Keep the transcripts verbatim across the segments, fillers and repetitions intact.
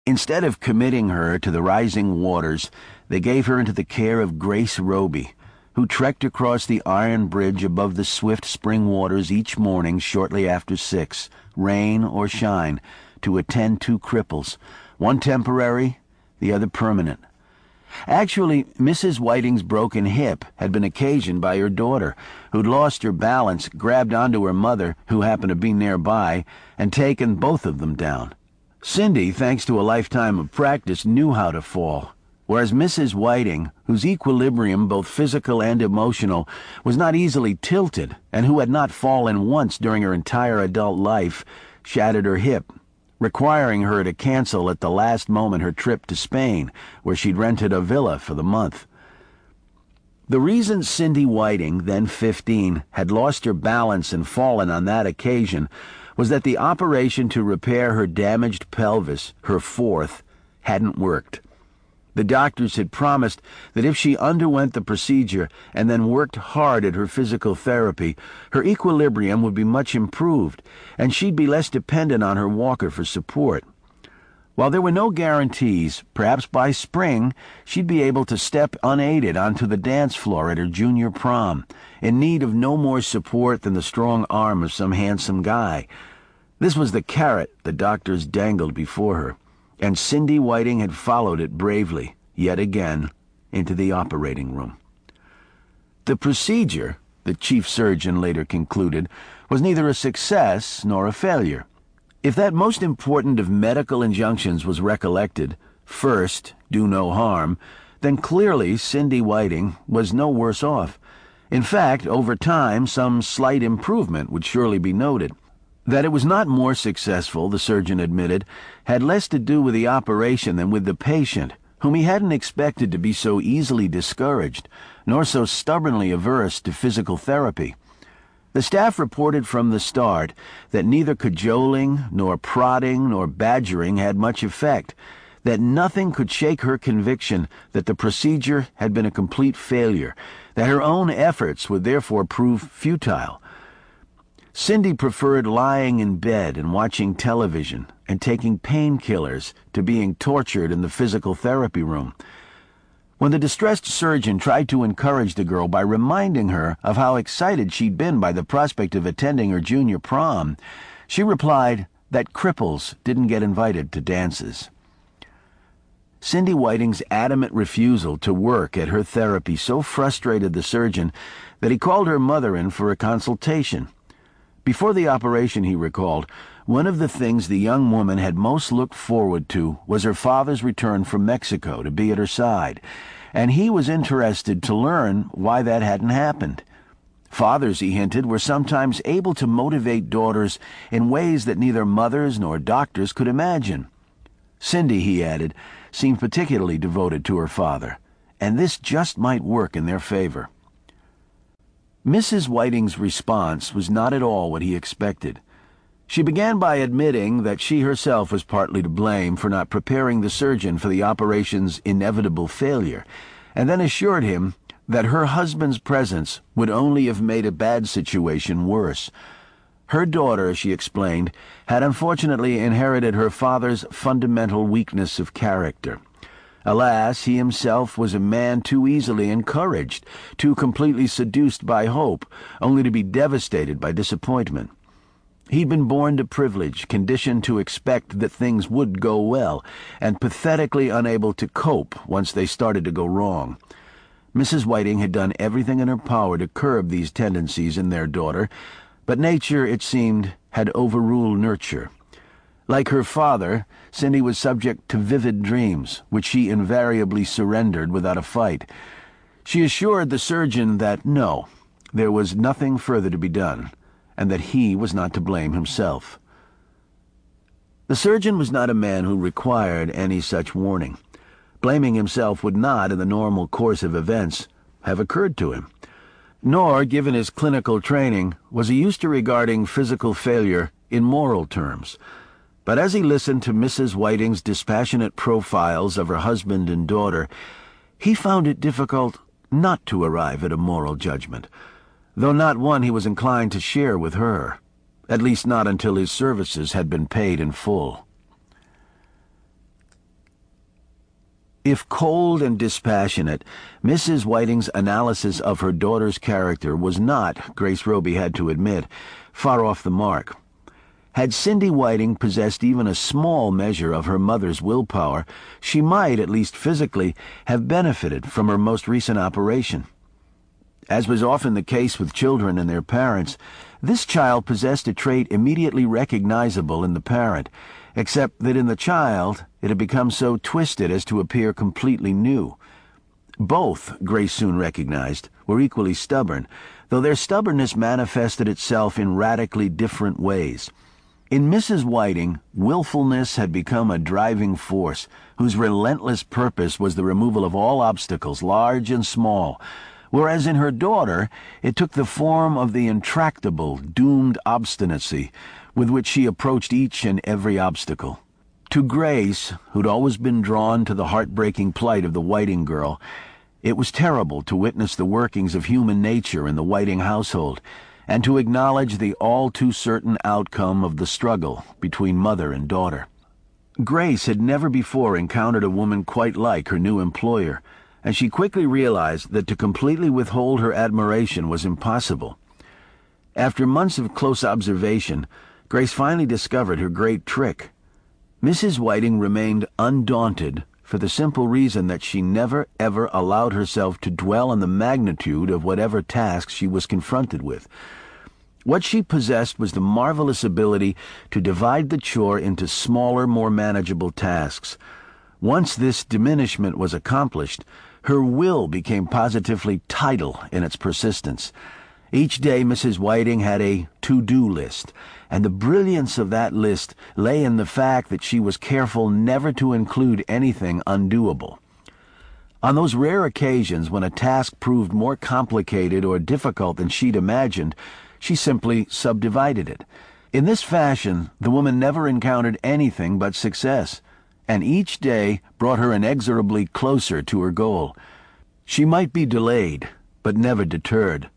Instead of committing her to the rising waters, they gave her into the care of Grace Roby, who trekked across the iron bridge above the swift spring waters each morning shortly after six, rain or shine, to attend two cripples, one temporary, the other permanent. Actually, Missus Whiting's broken hip had been occasioned by her daughter, who'd lost her balance, grabbed onto her mother, who happened to be nearby, and taken both of them down. Cindy, thanks to a lifetime of practice, knew how to fall, whereas Missus Whiting, whose equilibrium, both physical and emotional, was not easily tilted, and who had not fallen once during her entire adult life, shattered her hip, requiring her to cancel at the last moment her trip to Spain, where she'd rented a villa for the month. The reason Cindy Whiting, then fifteen, had lost her balance and fallen on that occasion was that the operation to repair her damaged pelvis, her fourth, hadn't worked. The doctors had promised that if she underwent the procedure and then worked hard at her physical therapy, her equilibrium would be much improved, and she'd be less dependent on her walker for support. While there were no guarantees, perhaps by spring she'd be able to step unaided onto the dance floor at her junior prom, in need of no more support than the strong arm of some handsome guy. This was the carrot the doctors dangled before her, and Cindy Whiting had followed it bravely, yet again, into the operating room. The procedure, the chief surgeon later concluded, was neither a success nor a failure. If that most important of medical injunctions was recollected, first, do no harm, then clearly Cindy Whiting was no worse off. In fact, over time, some slight improvement would surely be noted. That it was not more successful, the surgeon admitted, had less to do with the operation than with the patient, whom he hadn't expected to be so easily discouraged, nor so stubbornly averse to physical therapy. The staff reported from the start that neither cajoling, nor prodding, nor badgering had much effect, that nothing could shake her conviction that the procedure had been a complete failure, that her own efforts would therefore prove futile. Cindy preferred lying in bed and watching television and taking painkillers to being tortured in the physical therapy room. When the distressed surgeon tried to encourage the girl by reminding her of how excited she'd been by the prospect of attending her junior prom, she replied that cripples didn't get invited to dances. Cindy Whiting's adamant refusal to work at her therapy so frustrated the surgeon that he called her mother in for a consultation. Before the operation, he recalled, one of the things the young woman had most looked forward to was her father's return from Mexico to be at her side, and he was interested to learn why that hadn't happened. Fathers, he hinted, were sometimes able to motivate daughters in ways that neither mothers nor doctors could imagine. Cindy, he added, seemed particularly devoted to her father, and this just might work in their favor. Missus Whiting's response was not at all what he expected. She began by admitting that she herself was partly to blame for not preparing the surgeon for the operation's inevitable failure, and then assured him that her husband's presence would only have made a bad situation worse. Her daughter, she explained, had unfortunately inherited her father's fundamental weakness of character. Alas, he himself was a man too easily encouraged, too completely seduced by hope, only to be devastated by disappointment. He'd been born to privilege, conditioned to expect that things would go well, and pathetically unable to cope once they started to go wrong. Missus Whiting had done everything in her power to curb these tendencies in their daughter, but nature, it seemed, had overruled nurture. Like her father, Cindy was subject to vivid dreams, which she invariably surrendered without a fight. She assured the surgeon that no, there was nothing further to be done, and that he was not to blame himself. The surgeon was not a man who required any such warning. Blaming himself would not, in the normal course of events, have occurred to him. Nor, given his clinical training, was he used to regarding physical failure in moral terms. But as he listened to Missus Whiting's dispassionate profiles of her husband and daughter, he found it difficult not to arrive at a moral judgment, though not one he was inclined to share with her, at least not until his services had been paid in full. If cold and dispassionate, Missus Whiting's analysis of her daughter's character was not, Grace Roby had to admit, far off the mark. Had Cindy Whiting possessed even a small measure of her mother's willpower, she might, at least physically, have benefited from her most recent operation. As was often the case with children and their parents, this child possessed a trait immediately recognizable in the parent, except that in the child it had become so twisted as to appear completely new. Both, Grace soon recognized, were equally stubborn, though their stubbornness manifested itself in radically different ways. In Missus Whiting, willfulness had become a driving force, whose relentless purpose was the removal of all obstacles, large and small, whereas in her daughter it took the form of the intractable, doomed obstinacy with which she approached each and every obstacle. To Grace, who'd always been drawn to the heartbreaking plight of the Whiting girl, it was terrible to witness the workings of human nature in the Whiting household, and to acknowledge the all-too-certain outcome of the struggle between mother and daughter. Grace had never before encountered a woman quite like her new employer, and she quickly realized that to completely withhold her admiration was impossible. After months of close observation, Grace finally discovered her great trick. Missus Whiting remained undaunted for the simple reason that she never, ever allowed herself to dwell on the magnitude of whatever task she was confronted with. What she possessed was the marvelous ability to divide the chore into smaller, more manageable tasks. Once this diminishment was accomplished, her will became positively tidal in its persistence. Each day Missus Whiting had a to-do list, and the brilliance of that list lay in the fact that she was careful never to include anything undoable. On those rare occasions when a task proved more complicated or difficult than she'd imagined, she simply subdivided it. In this fashion, the woman never encountered anything but success, and each day brought her inexorably closer to her goal. She might be delayed, but never deterred.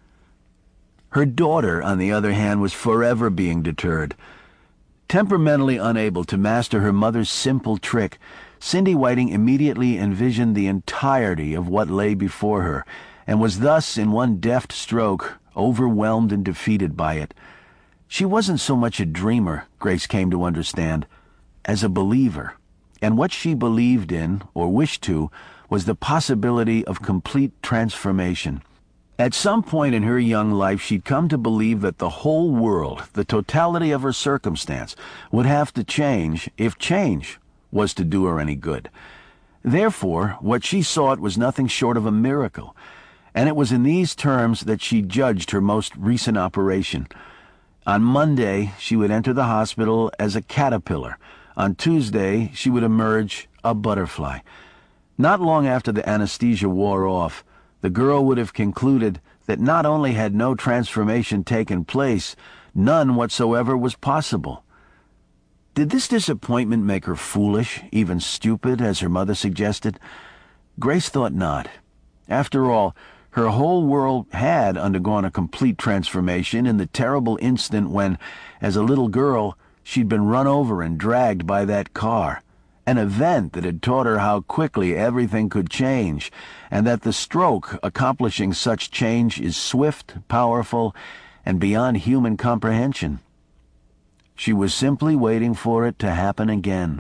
Her daughter, on the other hand, was forever being deterred. Temperamentally unable to master her mother's simple trick, Cindy Whiting immediately envisioned the entirety of what lay before her, and was thus, in one deft stroke, overwhelmed and defeated by it. She wasn't so much a dreamer, Grace came to understand, as a believer, and what she believed in, or wished to, was the possibility of complete transformation. At some point in her young life, she'd come to believe that the whole world, the totality of her circumstance, would have to change if change was to do her any good. Therefore, what she sought was nothing short of a miracle, and it was in these terms that she judged her most recent operation. On Monday, she would enter the hospital as a caterpillar. On Tuesday, she would emerge a butterfly. Not long after the anesthesia wore off, the girl would have concluded that not only had no transformation taken place, none whatsoever was possible. Did this disappointment make her foolish, even stupid, as her mother suggested? Grace thought not. After all, her whole world had undergone a complete transformation in the terrible instant when, as a little girl, she'd been run over and dragged by that car. An event that had taught her how quickly everything could change, and that the stroke accomplishing such change is swift, powerful, and beyond human comprehension. She was simply waiting for it to happen again.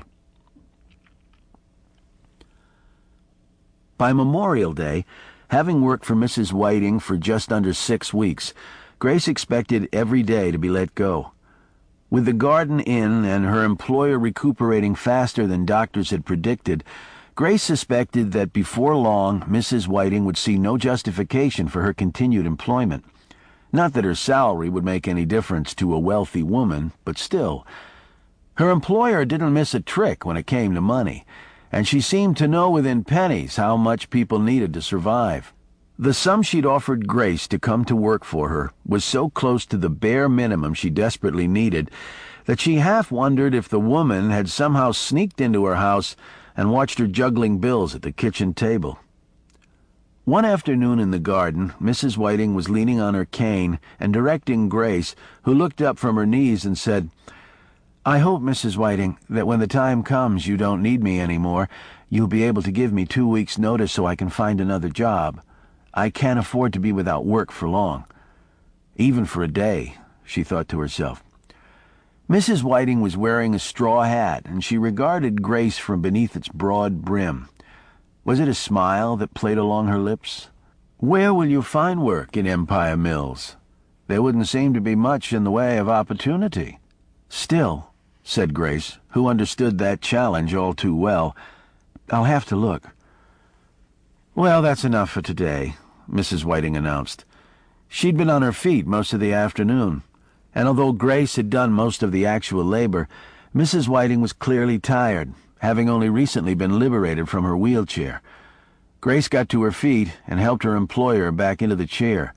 By Memorial Day, having worked for Missus Whiting for just under six weeks, Grace expected every day to be let go. With the garden in and her employer recuperating faster than doctors had predicted, Grace suspected that before long Missus Whiting would see no justification for her continued employment. Not that her salary would make any difference to a wealthy woman, but still. Her employer didn't miss a trick when it came to money, and she seemed to know within pennies how much people needed to survive. The sum she'd offered Grace to come to work for her was so close to the bare minimum she desperately needed that she half wondered if the woman had somehow sneaked into her house and watched her juggling bills at the kitchen table. One afternoon in the garden, Missus Whiting was leaning on her cane and directing Grace, who looked up from her knees and said, "I hope, Missus Whiting, that when the time comes you don't need me any more. You'll be able to give me two weeks' notice so I can find another job. I can't afford to be without work for long. Even for a day, she thought to herself. Missus Whiting was wearing a straw hat, and she regarded Grace from beneath its broad brim. Was it a smile that played along her lips? Where will you find work in Empire Mills? There wouldn't seem to be much in the way of opportunity. Still, said Grace, who understood that challenge all too well, I'll have to look. Well, that's enough for today, Missus Whiting announced. She'd been on her feet most of the afternoon, and although Grace had done most of the actual labor, Missus Whiting was clearly tired, having only recently been liberated from her wheelchair. Grace got to her feet and helped her employer back into the chair.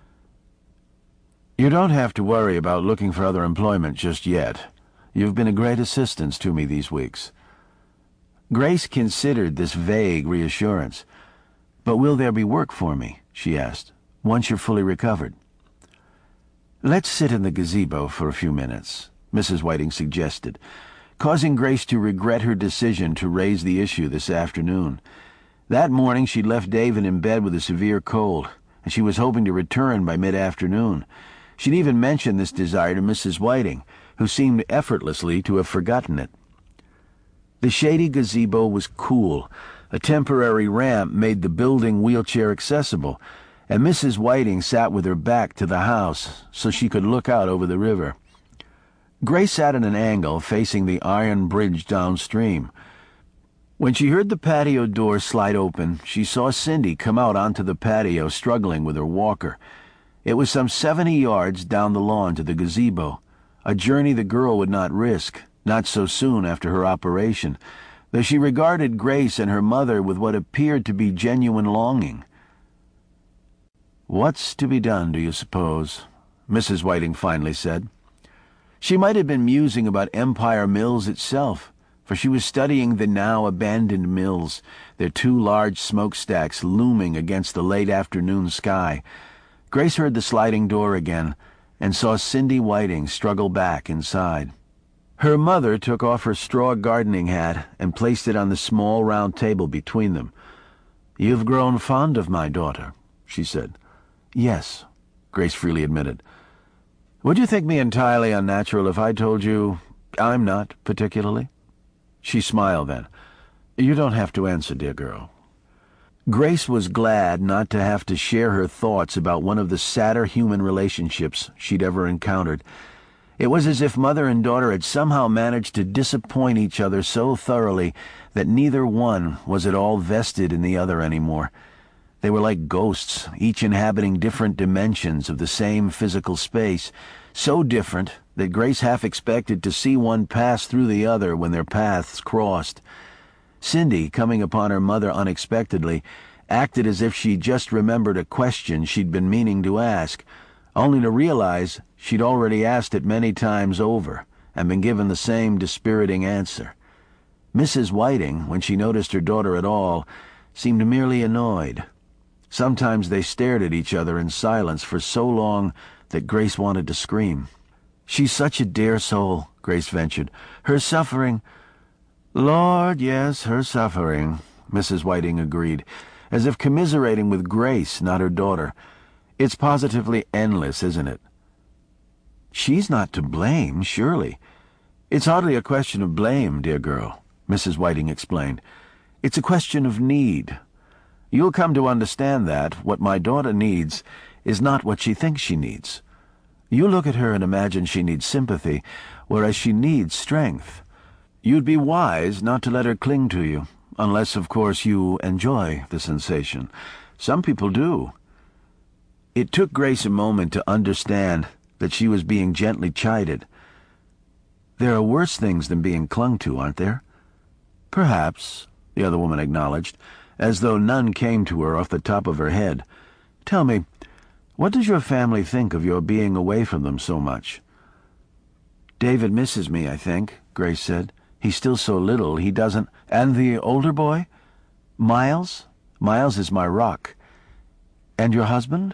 You don't have to worry about looking for other employment just yet. You've been a great assistance to me these weeks. Grace considered this vague reassurance. But will there be work for me, she asked, once you're fully recovered? Let's sit in the gazebo for a few minutes, Missus Whiting suggested, causing Grace to regret her decision to raise the issue this afternoon. That morning she'd left David in bed with a severe cold, and she was hoping to return by mid-afternoon. She'd even mentioned this desire to Missus Whiting, who seemed effortlessly to have forgotten it. The shady gazebo was cool. A temporary ramp made the building wheelchair accessible, and Missus Whiting sat with her back to the house so she could look out over the river. Grace sat at an angle facing the iron bridge downstream. When she heard the patio door slide open, she saw Cindy come out onto the patio struggling with her walker. It was some seventy yards down the lawn to the gazebo, a journey the girl would not risk, not so soon after her operation, though she regarded Grace and her mother with what appeared to be genuine longing. What's to be done, do you suppose? Missus Whiting finally said. She might have been musing about Empire Mills itself, for she was studying the now abandoned mills, their two large smokestacks looming against the late afternoon sky. Grace heard the sliding door again and saw Cindy Whiting struggle back inside. Her mother took off her straw gardening hat and placed it on the small round table between them. "You've grown fond of my daughter," she said. "Yes," Grace freely admitted. "Would you think me entirely unnatural if I told you I'm not, particularly?" She smiled then. "You don't have to answer, dear girl." Grace was glad not to have to share her thoughts about one of the sadder human relationships she'd ever encountered. It was as if mother and daughter had somehow managed to disappoint each other so thoroughly that neither one was at all vested in the other anymore. They were like ghosts, each inhabiting different dimensions of the same physical space, so different that Grace half expected to see one pass through the other when their paths crossed. Cindy, coming upon her mother unexpectedly, acted as if she just remembered a question she'd been meaning to ask, only to realize she'd already asked it many times over and been given the same dispiriting answer. Missus Whiting, when she noticed her daughter at all, seemed merely annoyed. Sometimes they stared at each other in silence for so long that Grace wanted to scream. "She's such a dear soul," Grace ventured. "Her suffering—" "Lord, yes, her suffering," Missus Whiting agreed, as if commiserating with Grace, not her daughter. "It's positively endless, isn't it?" "She's not to blame, surely." "It's hardly a question of blame, dear girl," Missus Whiting explained. "It's a question of need. You'll come to understand that what my daughter needs is not what she thinks she needs. You look at her and imagine she needs sympathy, whereas she needs strength. You'd be wise not to let her cling to you, unless, of course, you enjoy the sensation. Some people do." It took Grace a moment to understand that she was being gently chided. "There are worse things than being clung to, aren't there?" "Perhaps," the other woman acknowledged, as though none came to her off the top of her head. "Tell me, what does your family think of your being away from them so much?" "David misses me, I think," Grace said. "He's still so little, he doesn't—" "And the older boy?" "Miles? Miles is my rock." "And your husband?"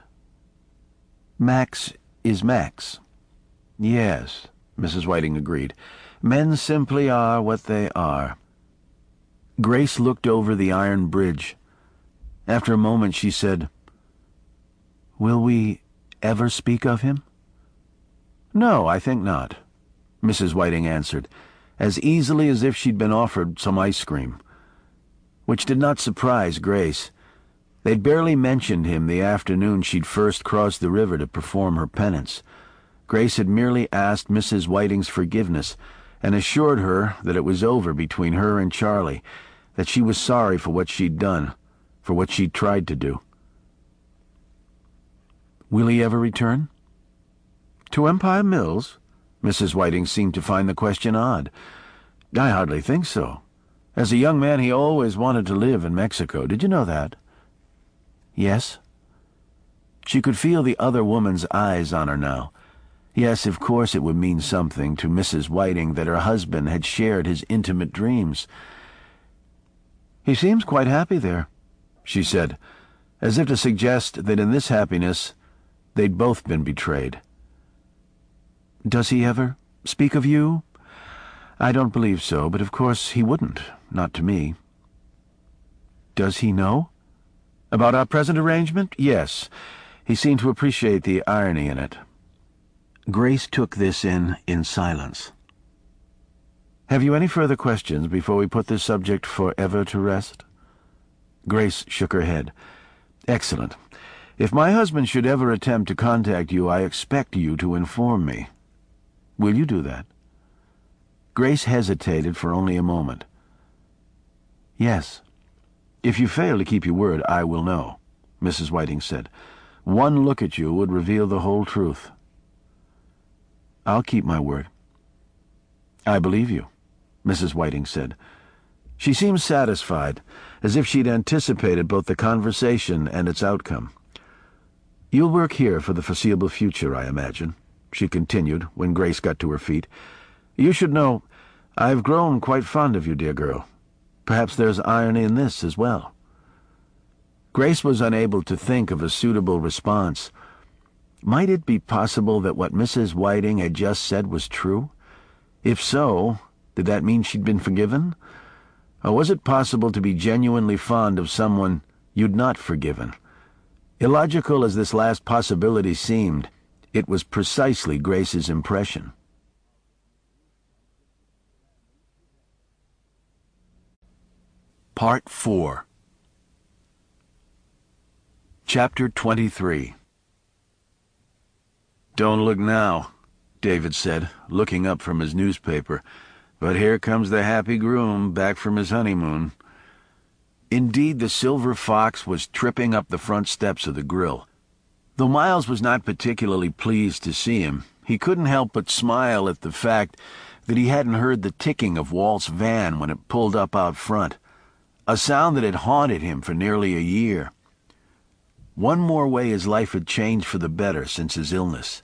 "Max is Max." "Yes," Missus Whiting agreed. "Men simply are what they are." Grace looked over the iron bridge. After a moment she said, "Will we ever speak of him?" "No, I think not," Missus Whiting answered, as easily as if she'd been offered some ice cream. Which did not surprise Grace. They'd barely mentioned him the afternoon she'd first crossed the river to perform her penance. Grace had merely asked Missus Whiting's forgiveness and assured her that it was over between her and Charlie, that she was sorry for what she'd done, for what she'd tried to do. "Will he ever return?" "To Empire Mills?" Missus Whiting seemed to find the question odd. "I hardly think so. As a young man he always wanted to live in Mexico. Did you know that?" "Yes." She could feel the other woman's eyes on her now. Yes, of course it would mean something to Missus Whiting that her husband had shared his intimate dreams. "He seems quite happy there," she said, as if to suggest that in this happiness they'd both been betrayed. "Does he ever speak of you?" "I don't believe so, but of course he wouldn't, not to me." "Does he know?" "About our present arrangement? Yes. He seemed to appreciate the irony in it." Grace took this in in silence. "Have you any further questions before we put this subject forever to rest?" Grace shook her head. "Excellent. If my husband should ever attempt to contact you, I expect you to inform me. Will you do that?" Grace hesitated for only a moment. "Yes." "If you fail to keep your word, I will know," Missus Whiting said. "One look at you would reveal the whole truth." "I'll keep my word." "I believe you," Missus Whiting said. She seemed satisfied, as if she'd anticipated both the conversation and its outcome. "You'll work here for the foreseeable future, I imagine," she continued when Grace got to her feet. "You should know, I've grown quite fond of you, dear girl. Perhaps there's irony in this as well." Grace was unable to think of a suitable response. Might it be possible that what Missus Whiting had just said was true? If so, did that mean she'd been forgiven? Or was it possible to be genuinely fond of someone you'd not forgiven? Illogical as this last possibility seemed, it was precisely Grace's impression. Part four. Chapter twenty-three. "Don't look now," David said, looking up from his newspaper. "But here comes the happy groom, back from his honeymoon." Indeed, the Silver Fox was tripping up the front steps of the grill. Though Miles was not particularly pleased to see him, he couldn't help but smile at the fact that he hadn't heard the ticking of Walt's van when it pulled up out front, a sound that had haunted him for nearly a year. One more way his life had changed for the better since his illness.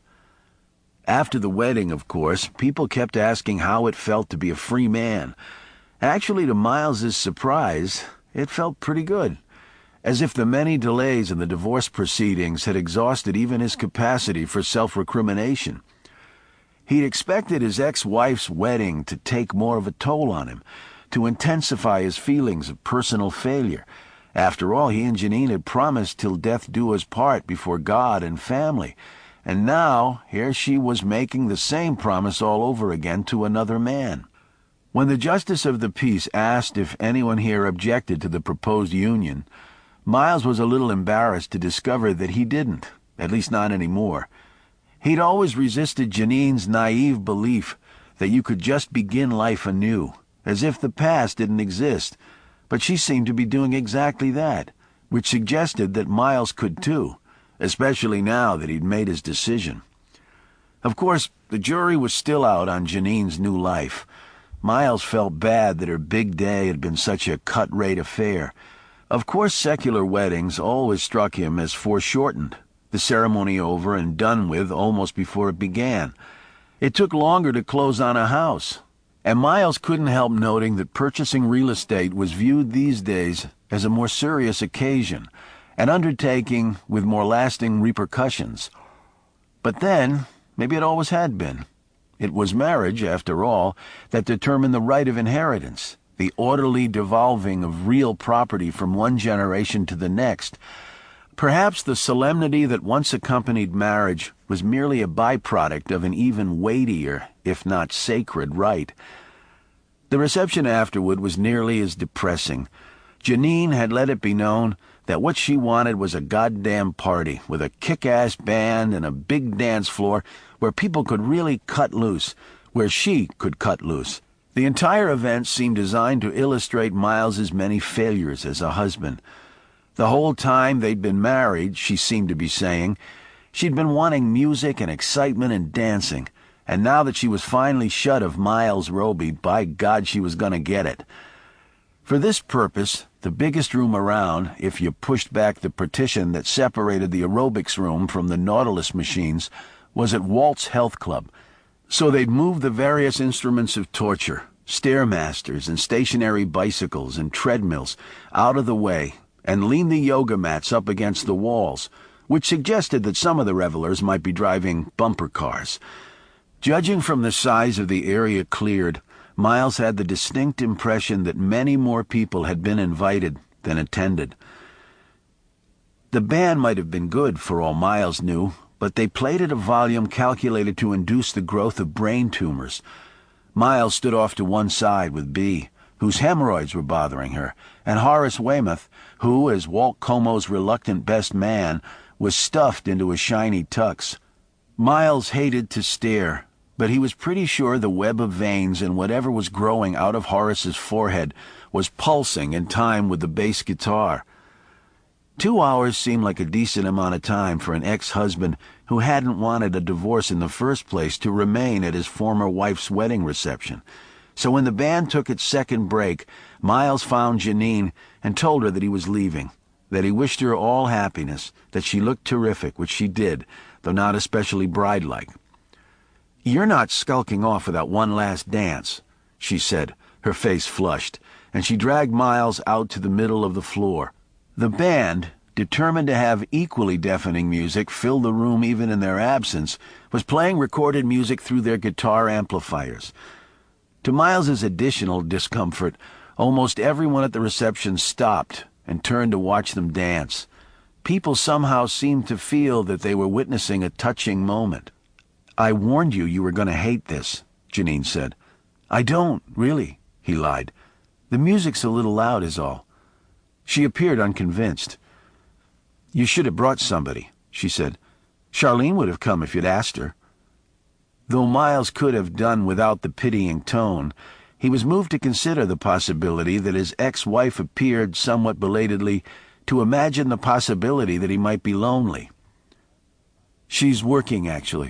After the wedding, of course, people kept asking how it felt to be a free man. Actually, to Miles's surprise, it felt pretty good, as if the many delays in the divorce proceedings had exhausted even his capacity for self-recrimination. He'd expected his ex-wife's wedding to take more of a toll on him, to intensify his feelings of personal failure. After all, he and Janine had promised till death do us part before God and family, and now here she was making the same promise all over again to another man. When the Justice of the Peace asked if anyone here objected to the proposed union, Miles was a little embarrassed to discover that he didn't, at least not anymore. He'd always resisted Janine's naive belief that you could just begin life anew, as if the past didn't exist, but she seemed to be doing exactly that, which suggested that Miles could too, especially now that he'd made his decision. Of course, the jury was still out on Janine's new life. Miles felt bad that her big day had been such a cut-rate affair. Of course, secular weddings always struck him as foreshortened, the ceremony over and done with almost before it began. It took longer to close on a house, and Miles couldn't help noting that purchasing real estate was viewed these days as a more serious occasion, an undertaking with more lasting repercussions. But then, maybe it always had been. It was marriage, after all, that determined the right of inheritance, the orderly devolving of real property from one generation to the next. Perhaps the solemnity that once accompanied marriage was merely a byproduct of an even weightier, if not sacred, rite. The reception afterward was nearly as depressing. Janine had let it be known that what she wanted was a goddamn party with a kick-ass band and a big dance floor where people could really cut loose, where she could cut loose. The entire event seemed designed to illustrate Miles's many failures as a husband. The whole time they'd been married, she seemed to be saying, she'd been wanting music and excitement and dancing, and now that she was finally shut of Miles Roby, by God she was going to get it. For this purpose, the biggest room around, if you pushed back the partition that separated the aerobics room from the Nautilus machines, was at Walt's Health Club. So they'd moved the various instruments of torture, stairmasters and stationary bicycles and treadmills, out of the way, and leaned the yoga mats up against the walls, which suggested that some of the revelers might be driving bumper cars. Judging from the size of the area cleared, Miles had the distinct impression that many more people had been invited than attended. The band might have been good, for all Miles knew, but they played at a volume calculated to induce the growth of brain tumors. Miles stood off to one side with Bea, whose hemorrhoids were bothering her, and Horace Weymouth, who, as Walt Como's reluctant best man, was stuffed into a shiny tux. Miles hated to stare, but he was pretty sure the web of veins in whatever was growing out of Horace's forehead was pulsing in time with the bass guitar. Two hours seemed like a decent amount of time for an ex-husband who hadn't wanted a divorce in the first place to remain at his former wife's wedding reception. So when the band took its second break, Miles found Janine and told her that he was leaving, that he wished her all happiness, that she looked terrific, which she did, though not especially bride-like. "You're not skulking off without one last dance," she said, her face flushed, and she dragged Miles out to the middle of the floor. The band, determined to have equally deafening music fill the room even in their absence, was playing recorded music through their guitar amplifiers. To Miles's additional discomfort, almost everyone at the reception stopped and turned to watch them dance. People somehow seemed to feel that they were witnessing a touching moment. "I warned you you were going to hate this," Janine said. "I don't, really," he lied. "The music's a little loud is all." She appeared unconvinced. "You should have brought somebody," she said. "Charlene would have come if you'd asked her." Though Miles could have done without the pitying tone, he was moved to consider the possibility that his ex-wife appeared, somewhat belatedly, to imagine the possibility that he might be lonely. "She's working, actually."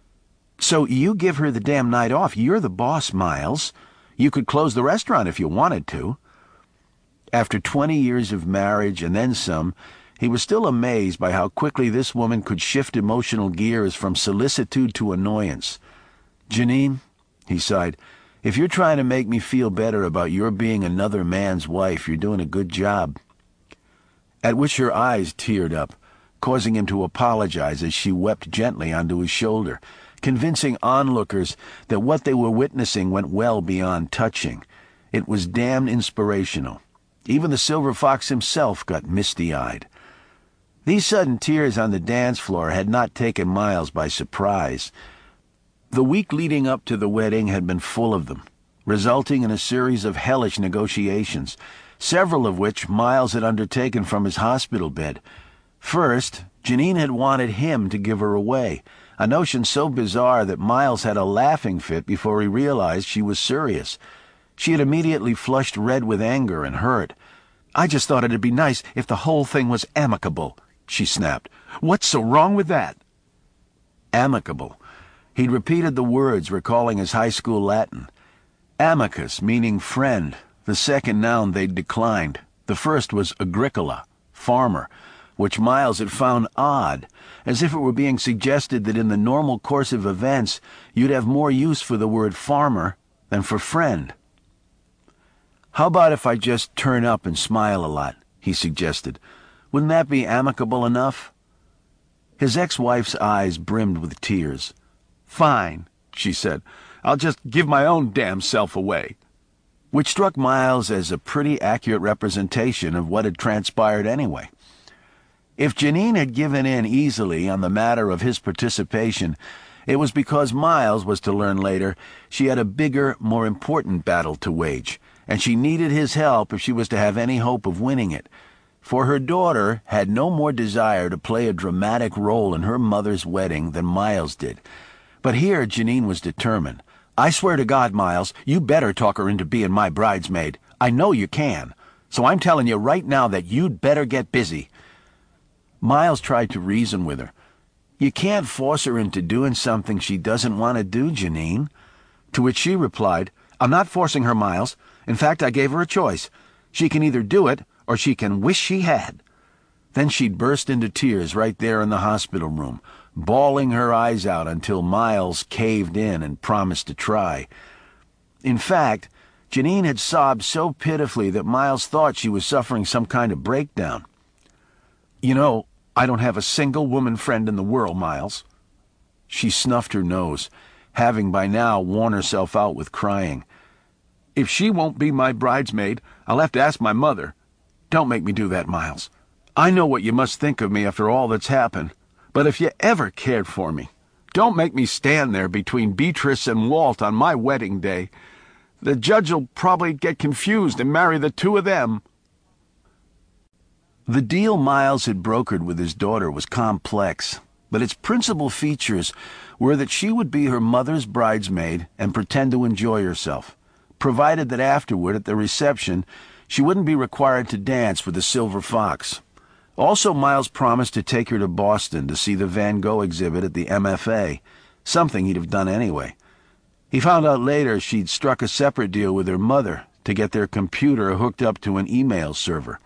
"So you give her the damn night off. You're the boss, Miles. You could close the restaurant if you wanted to." After twenty years of marriage and then some, he was still amazed by how quickly this woman could shift emotional gears from solicitude to annoyance. "Janine," he sighed, "if you're trying to make me feel better about your being another man's wife, you're doing a good job." At which her eyes teared up, causing him to apologize as she wept gently onto his shoulder, convincing onlookers that what they were witnessing went well beyond touching. It was damn inspirational. Even the Silver Fox himself got misty-eyed. These sudden tears on the dance floor had not taken Miles by surprise. The week leading up to the wedding had been full of them, resulting in a series of hellish negotiations, several of which Miles had undertaken from his hospital bed. First, Janine had wanted him to give her away, a notion so bizarre that Miles had a laughing fit before he realized she was serious. She had immediately flushed red with anger and hurt. "I just thought it'd be nice if the whole thing was amicable," she snapped. "What's so wrong with that?" Amicable. He'd repeated the words, recalling his high school Latin. Amicus, meaning friend, the second noun they'd declined. The first was agricola, farmer, which Miles had found odd, as if it were being suggested that in the normal course of events you'd have more use for the word farmer than for friend. "How about if I just turn up and smile a lot?" he suggested. "Wouldn't that be amicable enough?" His ex-wife's eyes brimmed with tears. "Fine," she said. "I'll just give my own damn self away." which struck Miles as a pretty accurate representation of what had transpired anyway. If Janine had given in easily on the matter of his participation, it was because Miles was to learn later she had a bigger, more important battle to wage, and she needed his help if she was to have any hope of winning it. For her daughter had no more desire to play a dramatic role in her mother's wedding than Miles did. But here Janine was determined. "I swear to God, Miles, you better talk her into being my bridesmaid. I know you can. So I'm telling you right now that you'd better get busy." Miles tried to reason with her. "You can't force her into doing something she doesn't want to do, Janine." To which she replied, "I'm not forcing her, Miles. In fact, I gave her a choice. She can either do it, or she can wish she had." Then she'd burst into tears right there in the hospital room, bawling her eyes out until Miles caved in and promised to try. In fact, Janine had sobbed so pitifully that Miles thought she was suffering some kind of breakdown. "You know, I don't have a single woman friend in the world, Miles." She snuffed her nose, having by now worn herself out with crying. "If she won't be my bridesmaid, I'll have to ask my mother. Don't make me do that, Miles. I know what you must think of me after all that's happened, but if you ever cared for me, don't make me stand there between Beatrice and Walt on my wedding day. The judge'll probably get confused and marry the two of them." The deal Miles had brokered with his daughter was complex, but its principal features were that she would be her mother's bridesmaid and pretend to enjoy herself, provided that afterward at the reception she wouldn't be required to dance with the Silver Fox. Also, Miles promised to take her to Boston to see the Van Gogh exhibit at the M F A, something he'd have done anyway. He found out later she'd struck a separate deal with her mother to get their computer hooked up to an email server.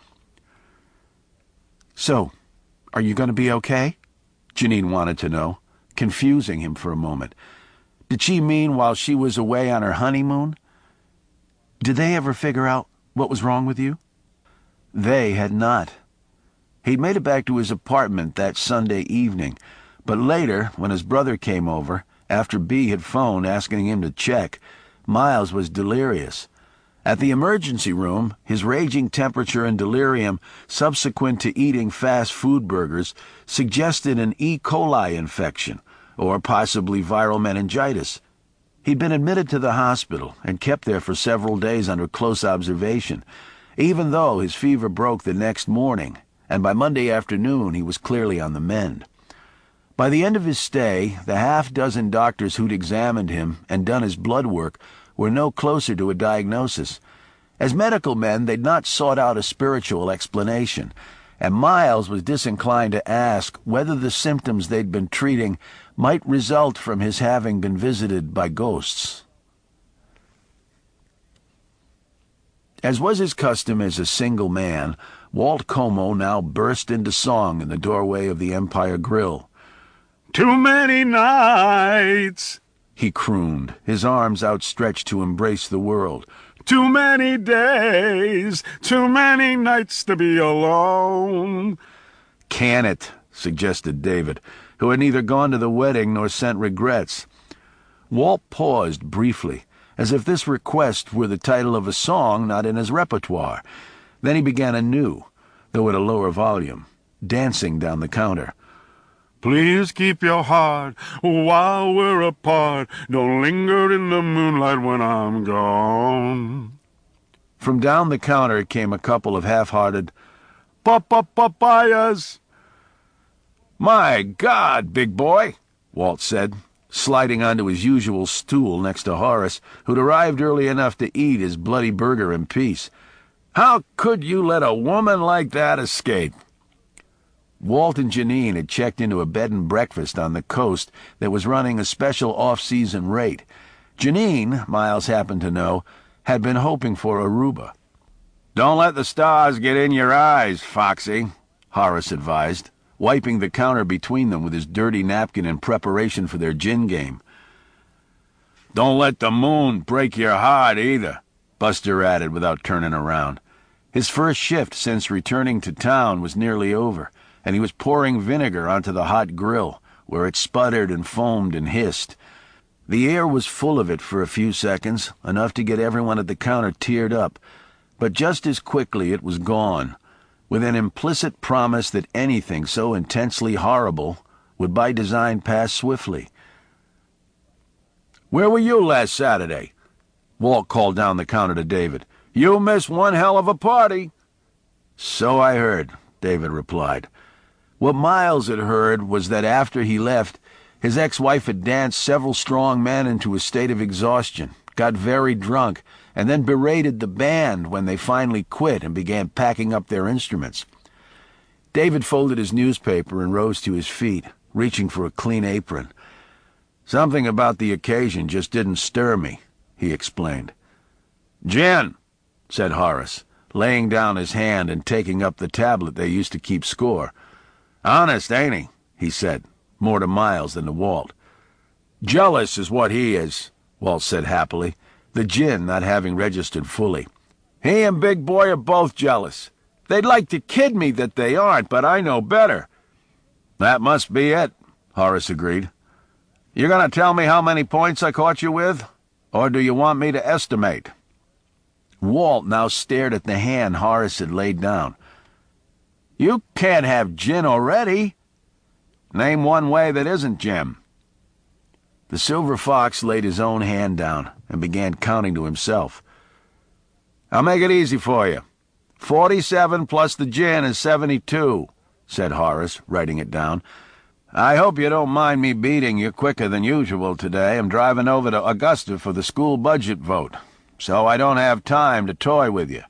"So, are you going to be okay?" Janine wanted to know, confusing him for a moment. Did she mean while she was away on her honeymoon? Did they ever figure out what was wrong with you? They had not. He'd made it back to his apartment that Sunday evening, but later, when his brother came over, after Bea had phoned asking him to check, Miles was delirious. At the emergency room, his raging temperature and delirium subsequent to eating fast food burgers suggested an E. coli infection, or possibly viral meningitis. He'd been admitted to the hospital and kept there for several days under close observation, even though his fever broke the next morning, and by Monday afternoon he was clearly on the mend. By the end of his stay, the half-dozen doctors who'd examined him and done his blood work were no closer to a diagnosis. As medical men, they'd not sought out a spiritual explanation, and Miles was disinclined to ask whether the symptoms they'd been treating might result from his having been visited by ghosts. As was his custom as a single man, Walt Como now burst into song in the doorway of the Empire Grill. "Too many nights," he crooned, his arms outstretched to embrace the world. "Too many days, too many nights to be alone." "Can it," suggested David, who had neither gone to the wedding nor sent regrets. Walt paused briefly, as if this request were the title of a song not in his repertoire. Then he began anew, though at a lower volume, dancing down the counter. "Please keep your heart while we're apart. Don't linger in the moonlight when I'm gone." From down the counter came a couple of half-hearted "pa-pa-papayas." "My God, big boy," Walt said, sliding onto his usual stool next to Horace, who'd arrived early enough to eat his bloody burger in peace. "How could you let a woman like that escape?" Walt and Janine had checked into a bed and breakfast on the coast that was running a special off-season rate. Janine, Miles happened to know, had been hoping for Aruba. "Don't let the stars get in your eyes, Foxy," Horace advised, wiping the counter between them with his dirty napkin in preparation for their gin game. "Don't let the moon break your heart, either," Buster added without turning around. His first shift since returning to town was nearly over, and he was pouring vinegar onto the hot grill, where it sputtered and foamed and hissed. The air was full of it for a few seconds, enough to get everyone at the counter teared up, but just as quickly it was gone, with an implicit promise that anything so intensely horrible would by design pass swiftly. "Where were you last Saturday?" Walt called down the counter to David. "You missed one hell of a party." "So I heard," David replied. What Miles had heard was that after he left, his ex-wife had danced several strong men into a state of exhaustion, got very drunk, and then berated the band when they finally quit and began packing up their instruments. David folded his newspaper and rose to his feet, reaching for a clean apron. "Something about the occasion just didn't stir me," he explained. "Gin," said Horace, laying down his hand and taking up the tablet they used to keep score. "Honest, ain't he?" he said, more to Miles than to Walt. "Jealous is what he is," Walt said happily, the gin not having registered fully. "He and Big Boy are both jealous. They'd like to kid me that they aren't, but I know better." "That must be it," Horace agreed. "You gonna tell me how many points I caught you with? Or do you want me to estimate?" Walt now stared at the hand Horace had laid down. "You can't have gin already. Name one way that isn't gin." The Silver Fox laid his own hand down and began counting to himself. "I'll make it easy for you. Forty-seven plus the gin is seventy-two, said Horace, writing it down. "I hope you don't mind me beating you quicker than usual today. I'm driving over to Augusta for the school budget vote, so I don't have time to toy with you."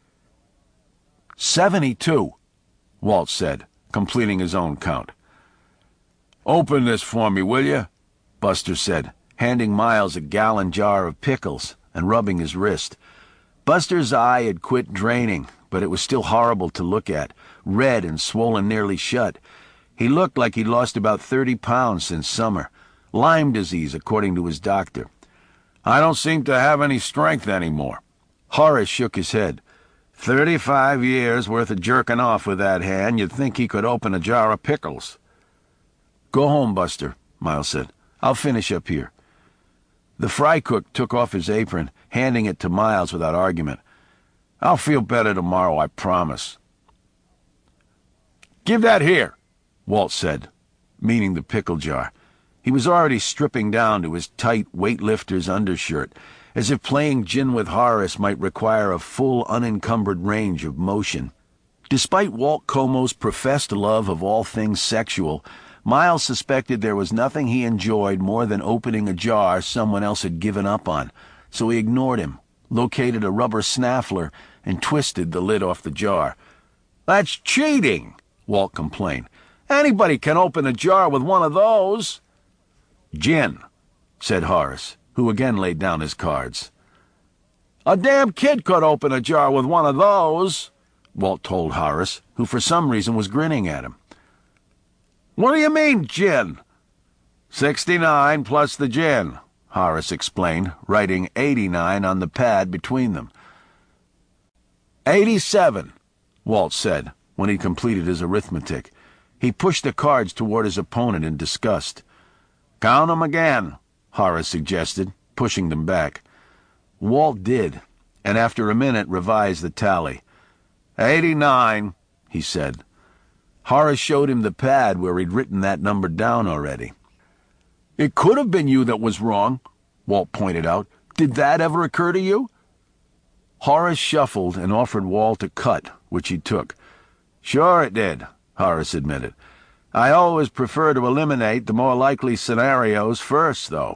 Seventy-two, Walt said, completing his own count. "Open this for me, will you?" Buster said, handing Miles a gallon jar of pickles and rubbing his wrist. Buster's eye had quit draining, but it was still horrible to look at, red and swollen nearly shut. He looked like he'd lost about thirty pounds since summer. Lyme disease, according to his doctor. "I don't seem to have any strength anymore." Horace shook his head. Thirty-five years worth of jerking off with that hand, you'd think he could open a jar of pickles." "Go home, Buster," Miles said. "I'll finish up here." The fry cook took off his apron, handing it to Miles without argument. "I'll feel better tomorrow, I promise." "Give that here," Walt said, meaning the pickle jar. He was already stripping down to his tight weightlifter's undershirt, as if playing gin with Horace might require a full, unencumbered range of motion. Despite Walt Como's professed love of all things sexual, Miles suspected there was nothing he enjoyed more than opening a jar someone else had given up on, so he ignored him, located a rubber snaffler, and twisted the lid off the jar. "That's cheating," Walt complained. "Anybody can open a jar with one of those." "Gin," said Horace, who again laid down his cards. "A damn kid could open a jar with one of those," Walt told Horace, who for some reason was grinning at him. "What do you mean, gin?" Sixty-nine plus the gin, Horace explained, writing eighty-nine on the pad between them. Eighty-seven, Walt said, when he completed his arithmetic. He pushed the cards toward his opponent in disgust. "Count 'em again," Horace suggested, pushing them back. Walt did, and after a minute revised the tally. Eighty-nine, he said. Horace showed him the pad where he'd written that number down already. "It could have been you that was wrong," Walt pointed out. "Did that ever occur to you?" Horace shuffled and offered Walt a cut, which he took. "Sure it did," Horace admitted. "I always prefer to eliminate the more likely scenarios first, though."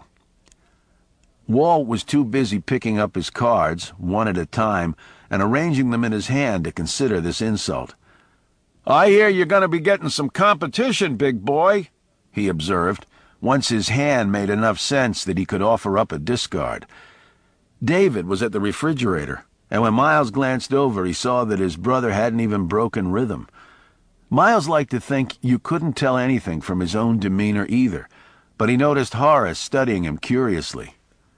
Walt was too busy picking up his cards, one at a time, and arranging them in his hand to consider this insult. "I hear you're going to be getting some competition, big boy," he observed, once his hand made enough sense that he could offer up a discard. David was at the refrigerator, and when Miles glanced over, he saw that his brother hadn't even broken rhythm. Miles liked to think you couldn't tell anything from his own demeanor either, but he noticed Horace studying him curiously.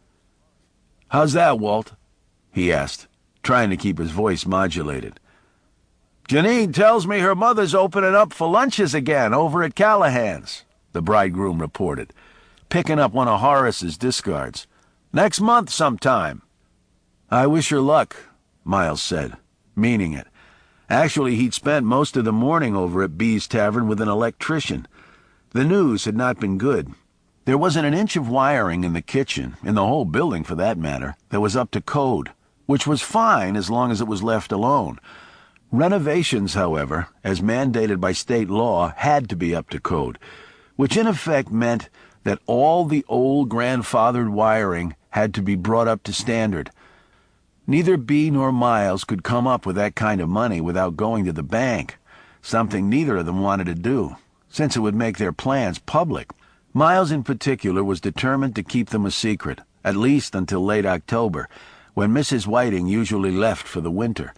"How's that, Walt?" he asked, trying to keep his voice modulated. "Janine tells me her mother's opening up for lunches again over at Callahan's," the bridegroom reported. picking up one of Horace's discards. Next month sometime." "I wish her luck," Miles said, meaning it. Actually, he'd spent most of the morning over at B's Tavern with an electrician. The news had not been good. There wasn't an inch of wiring in the kitchen, in the whole building for that matter, that was up to code, which was fine as long as it was left alone. Renovations, however, as mandated by state law, had to be up to code, which in effect meant that all the old grandfathered wiring had to be brought up to standard. Neither B nor Miles could come up with that kind of money without going to the bank, something neither of them wanted to do, since it would make their plans public. Miles in particular was determined to keep them a secret, at least until late October, when Missus Whiting usually left for the winter.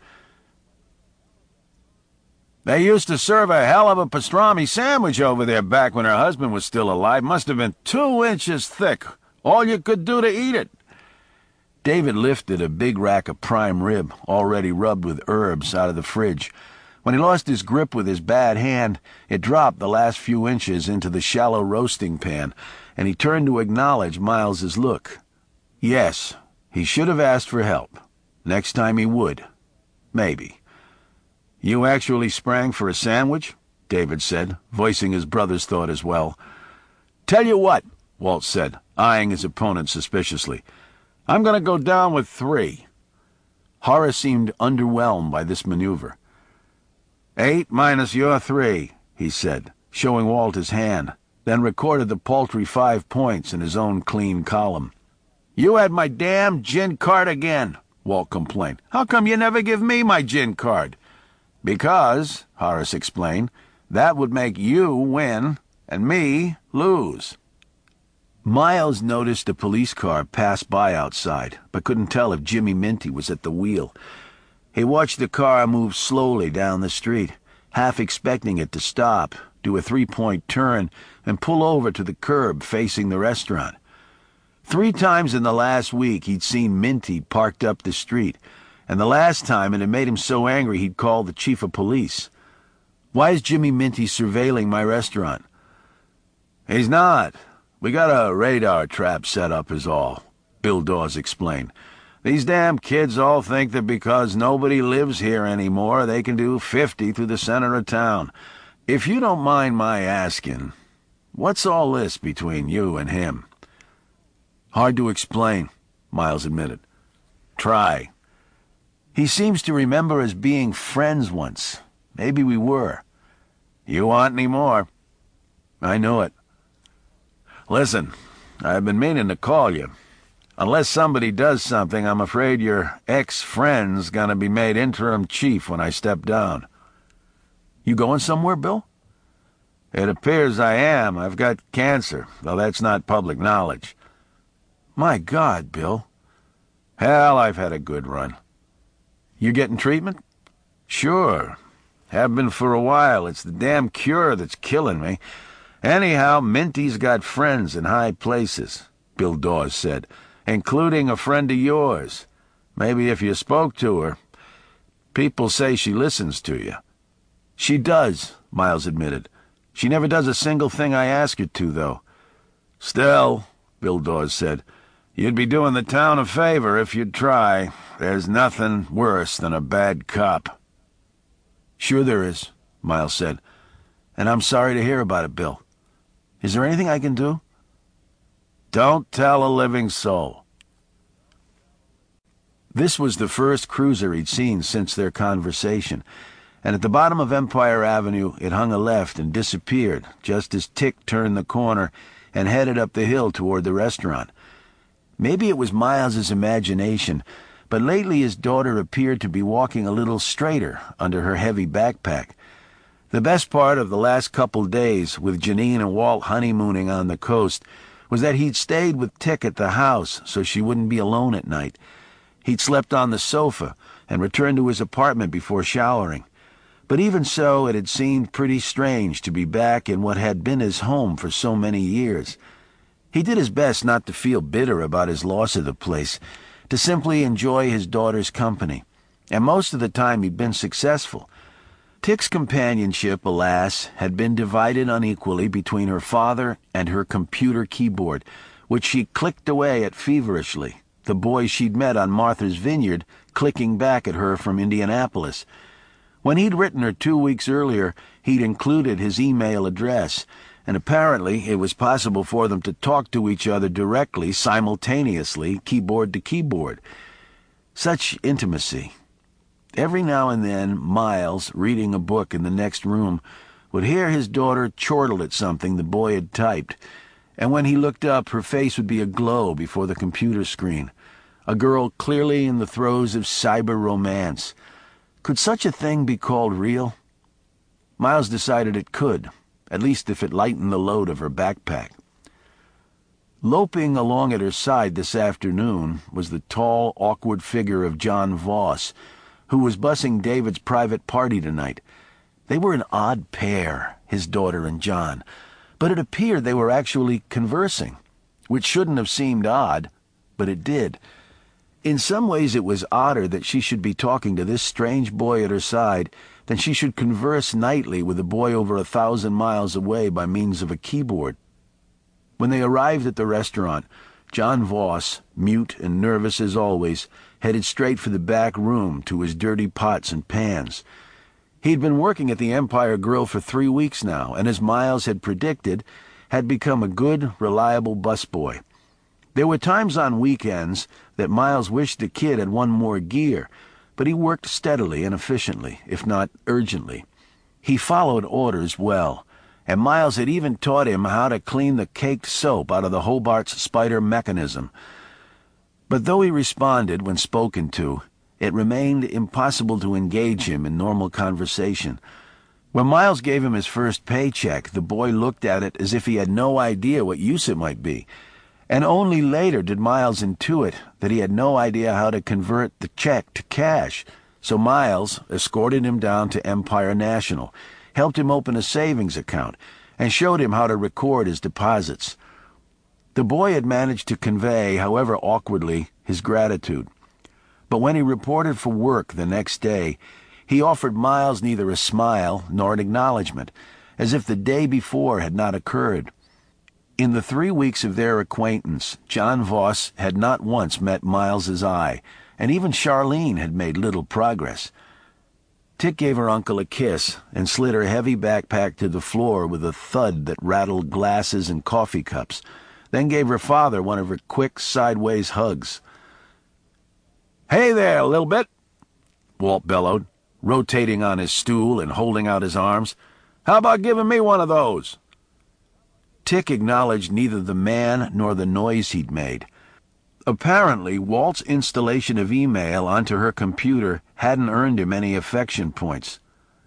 "They used to serve a hell of a pastrami sandwich over there back when her husband was still alive. Must have been two inches thick. All you could do to eat it." David lifted a big rack of prime rib, already rubbed with herbs, out of the fridge. When he lost his grip with his bad hand, it dropped the last few inches into the shallow roasting pan, and he turned to acknowledge Miles's look. Yes, he should have asked for help. Next time he would. Maybe. "You actually sprang for a sandwich?" David said, voicing his brother's thought as well. "Tell you what," Walt said, eyeing his opponent suspiciously. "I'm going to go down with three." Horace seemed underwhelmed by this maneuver. Eight minus your three," he said, showing Walt his hand, then recorded the paltry five points in his own clean column. "You had my damn gin card again," Walt complained. "How come you never give me my gin card?" "Because," Horace explained, "that would make you win and me lose." Miles noticed a police car pass by outside, but couldn't tell if Jimmy Minty was at the wheel. He watched the car move slowly down the street, half expecting it to stop, do a three-point turn, and pull over to the curb facing the restaurant. Three times in the last week he'd seen Minty parked up the street, and the last time it had made him so angry he'd called the chief of police. "Why is Jimmy Minty surveilling my restaurant?" "He's not. We got a radar trap set up is all," Bill Dawes explained. "These damn kids all think that because nobody lives here anymore, they can do fifty through the center of town. If you don't mind my asking, what's all this between you and him?" "Hard to explain," Miles admitted. "Try." "He seems to remember us being friends once. Maybe we were." "You want any more?" "I know it." "Listen, I've been meaning to call you. Unless somebody does something, I'm afraid your ex-friend's gonna be made interim chief when I step down." "You going somewhere, Bill?" "It appears I am. I've got cancer, though that's not public knowledge." "My God, Bill." "Hell, I've had a good run." "You getting treatment?" "Sure. Have been for a while. It's the damn cure that's killing me. Anyhow, Minty's got friends in high places," Bill Dawes said, "including a friend of yours. Maybe if you spoke to her. People say she listens to you." "She does," Miles admitted. "She never does a single thing I ask her to, though." "Still," Bill Dawes said, "you'd be doing the town a favor if you'd try. There's nothing worse than a bad cop." "Sure there is," Miles said. "And I'm sorry to hear about it, Bill. Is there anything I can do?" "Don't tell a living soul." This was the first cruiser he'd seen since their conversation, and at the bottom of Empire Avenue it hung a left and disappeared just as Tick turned the corner and headed up the hill toward the restaurant. Maybe it was Miles's imagination, but lately his daughter appeared to be walking a little straighter under her heavy backpack. The best part of the last couple days, with Janine and Walt honeymooning on the coast, was that he'd stayed with Tick at the house so she wouldn't be alone at night. He'd slept on the sofa and returned to his apartment before showering. But even so, it had seemed pretty strange to be back in what had been his home for so many years. He did his best not to feel bitter about his loss of the place, to simply enjoy his daughter's company, and most of the time he'd been successful. Tick's companionship, alas, had been divided unequally between her father and her computer keyboard, which she clicked away at feverishly, the boy she'd met on Martha's Vineyard clicking back at her from Indianapolis. When he'd written her two weeks earlier, he'd included his email address, and apparently it was possible for them to talk to each other directly, simultaneously, keyboard to keyboard. Such intimacy. Every now and then, Miles, reading a book in the next room, would hear his daughter chortle at something the boy had typed, and when he looked up, her face would be aglow before the computer screen. A girl clearly in the throes of cyber romance. Could such a thing be called real? Miles decided it could, at least if it lightened the load of her backpack. Loping along at her side this afternoon was the tall, awkward figure of John Voss, who was bussing David's private party tonight. They were an odd pair, his daughter and John, but it appeared they were actually conversing, which shouldn't have seemed odd, but it did. In some ways it was odder that she should be talking to this strange boy at her side than she should converse nightly with a boy over a thousand miles away by means of a keyboard. When they arrived at the restaurant, John Voss, mute and nervous as always, headed straight for the back room to his dirty pots and pans. He'd been working at the Empire Grill for three weeks now, and as Miles had predicted, had become a good, reliable busboy. There were times on weekends that Miles wished the kid had one more gear, but he worked steadily and efficiently, if not urgently. He followed orders well, and Miles had even taught him how to clean the caked soap out of the Hobart's spider mechanism. But though he responded when spoken to, it remained impossible to engage him in normal conversation. When Miles gave him his first paycheck, the boy looked at it as if he had no idea what use it might be, and only later did Miles intuit that he had no idea how to convert the check to cash. So Miles escorted him down to Empire National, helped him open a savings account, and showed him how to record his deposits. The boy had managed to convey, however awkwardly, his gratitude. But when he reported for work the next day, he offered Miles neither a smile nor an acknowledgement, as if the day before had not occurred. In the three weeks of their acquaintance, John Voss had not once met Miles's eye, and even Charlene had made little progress. Tick gave her uncle a kiss and slid her heavy backpack to the floor with a thud that rattled glasses and coffee cups, then gave her father one of her quick, sideways hugs. "Hey there, little bit," Walt bellowed, rotating on his stool and holding out his arms. "How about giving me one of those?" Tick acknowledged neither the man nor the noise he'd made. Apparently, Walt's installation of email onto her computer hadn't earned him any affection points.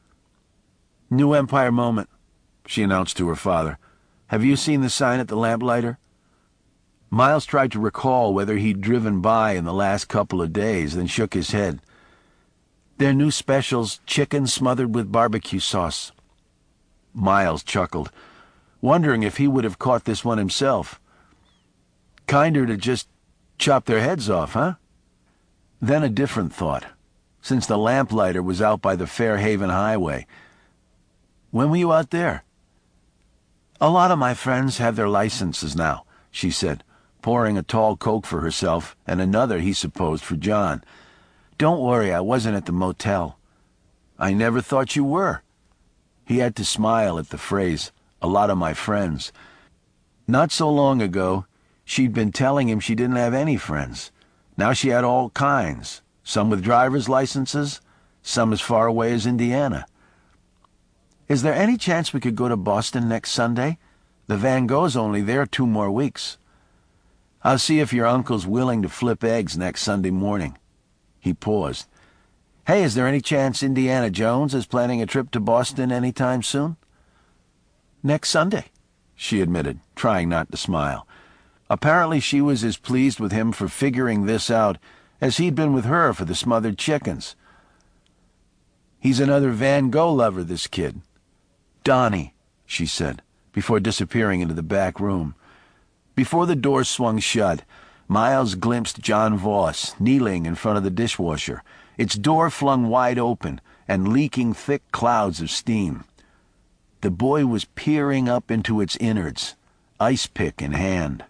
"New Empire Moment," she announced to her father. "Have you seen the sign at the lamplighter?" Miles tried to recall whether he'd driven by in the last couple of days, then shook his head. "Their new specials, chicken smothered with barbecue sauce." Miles chuckled, wondering if he would have caught this one himself. Kinder to just chop their heads off, huh? Then a different thought, since the lamplighter was out by the Fairhaven Highway. "When were you out there?" "A lot of my friends have their licenses now," she said, pouring a tall Coke for herself and another, he supposed, for John. "Don't worry, I wasn't at the motel." "I never thought you were." He had to smile at the phrase, "a lot of my friends." Not so long ago, she'd been telling him she didn't have any friends. Now she had all kinds, some with driver's licenses, some as far away as Indiana. "Is there any chance we could go to Boston next Sunday? The Van Gogh's only there two more weeks." "I'll see if your uncle's willing to flip eggs next Sunday morning." He paused. "Hey, is there any chance Indiana Jones is planning a trip to Boston any time soon?" "Next Sunday," she admitted, trying not to smile. Apparently she was as pleased with him for figuring this out as he'd been with her for the smothered chickens. "He's another Van Gogh lover, this kid." "Donnie," she said, before disappearing into the back room. Before the door swung shut, Miles glimpsed John Voss kneeling in front of the dishwasher, its door flung wide open and leaking thick clouds of steam. The boy was peering up into its innards, ice pick in hand.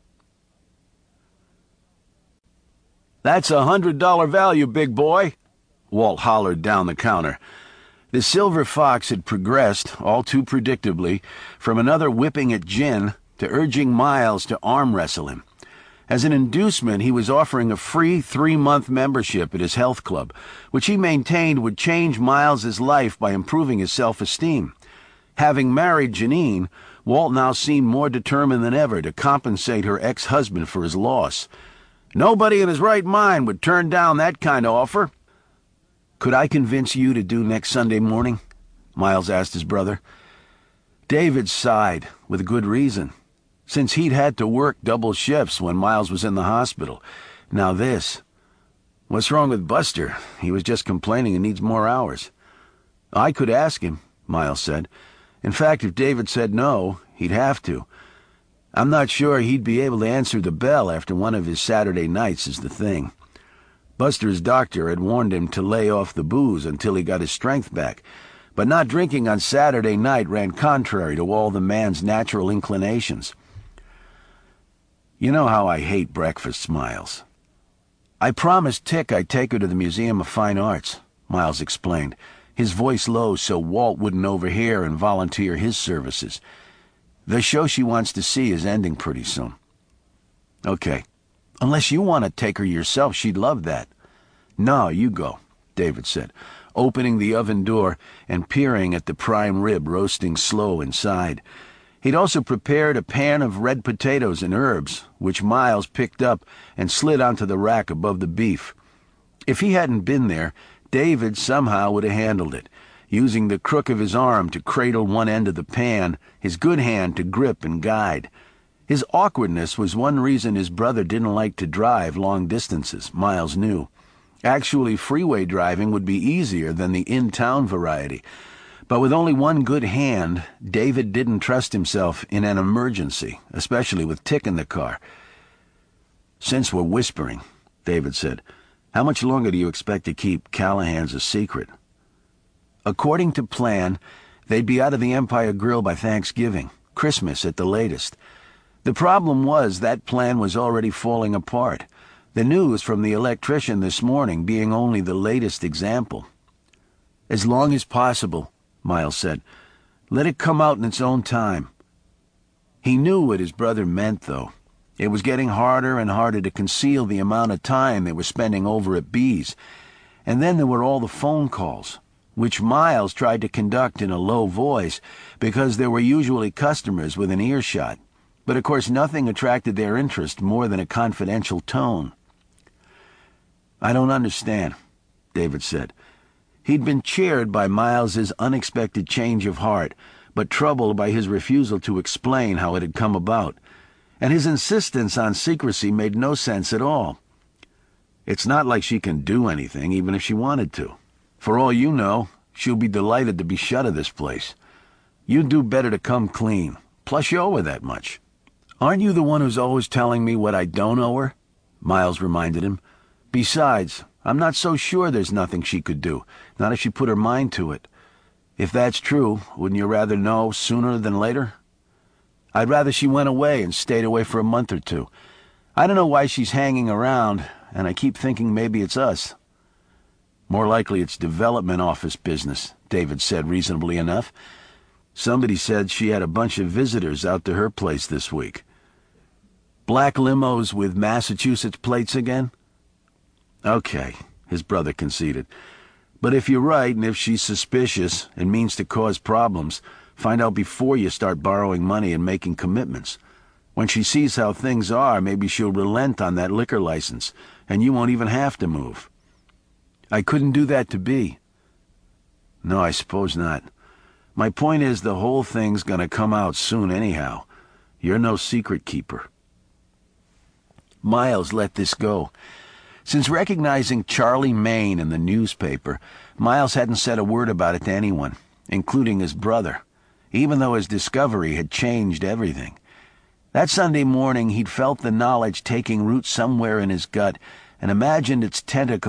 "That's a hundred dollar value, big boy," Walt hollered down the counter. The silver fox had progressed, all too predictably, from another whipping at gin to urging Miles to arm wrestle him. As an inducement, he was offering a free three-month membership at his health club, which he maintained would change Miles's life by improving his self-esteem. Having married Janine, Walt now seemed more determined than ever to compensate her ex-husband for his loss. Nobody in his right mind would turn down that kind of offer. "Could I convince you to do next Sunday morning?" Miles asked his brother. David sighed, with good reason, since he'd had to work double shifts when Miles was in the hospital. Now this. "What's wrong with Buster? He was just complaining he needs more hours." "I could ask him," Miles said. "In fact, if David said no, he'd have to. I'm not sure he'd be able to answer the bell after one of his Saturday nights is the thing. Buster's doctor had warned him to lay off the booze until he got his strength back, but not drinking on Saturday night ran contrary to all the man's natural inclinations. You know how I hate breakfasts, Miles." "I promised Tick I'd take her to the Museum of Fine Arts," Miles explained, his voice low so Walt wouldn't overhear and volunteer his services. "The show she wants to see is ending pretty soon." "Okay. Unless you want to take her yourself, she'd love that." "No, you go," David said, opening the oven door and peering at the prime rib roasting slow inside. He'd also prepared a pan of red potatoes and herbs, which Miles picked up and slid onto the rack above the beef. If he hadn't been there, David somehow would have handled it, using the crook of his arm to cradle one end of the pan, his good hand to grip and guide. His awkwardness was one reason his brother didn't like to drive long distances, Miles knew. Actually, freeway driving would be easier than the in-town variety. But with only one good hand, David didn't trust himself in an emergency, especially with Tick in the car. "Since we're whispering," David said, "how much longer do you expect to keep Callahan's a secret?" According to plan, they'd be out of the Empire Grill by Thanksgiving, Christmas at the latest. The problem was that plan was already falling apart, the news from the electrician this morning being only the latest example. "As long as possible," Miles said. "Let it come out in its own time." He knew what his brother meant, though. It was getting harder and harder to conceal the amount of time they were spending over at B's. And then there were all the phone calls, which Miles tried to conduct in a low voice because there were usually customers within earshot. But of course nothing attracted their interest more than a confidential tone. "I don't understand," David said. He'd been cheered by Miles's unexpected change of heart, but troubled by his refusal to explain how it had come about. And his insistence on secrecy made no sense at all. "It's not like she can do anything, even if she wanted to. For all you know, she'll be delighted to be shut of this place. You'd do better to come clean, plus you owe her that much." "Aren't you the one who's always telling me what I don't owe her?" Miles reminded him. "Besides, I'm not so sure there's nothing she could do, not if she put her mind to it. If that's true, wouldn't you rather know sooner than later?" "I'd rather she went away and stayed away for a month or two. I don't know why she's hanging around, and I keep thinking maybe it's us." "More likely it's development office business," David said reasonably enough. "Somebody said she had a bunch of visitors out to her place this week." "Black limos with Massachusetts plates again?" "Okay," his brother conceded. "But if you're right, and if she's suspicious and means to cause problems, find out before you start borrowing money and making commitments. When she sees how things are, maybe she'll relent on that liquor license, and you won't even have to move." "I couldn't do that to Bea." "No, I suppose not. My point is the whole thing's gonna come out soon anyhow. You're no secret keeper." Miles let this go. Since recognizing Charlie Maine in the newspaper, Miles hadn't said a word about it to anyone, including his brother, even though his discovery had changed everything. That Sunday morning he'd felt the knowledge taking root somewhere in his gut and imagined its tentacles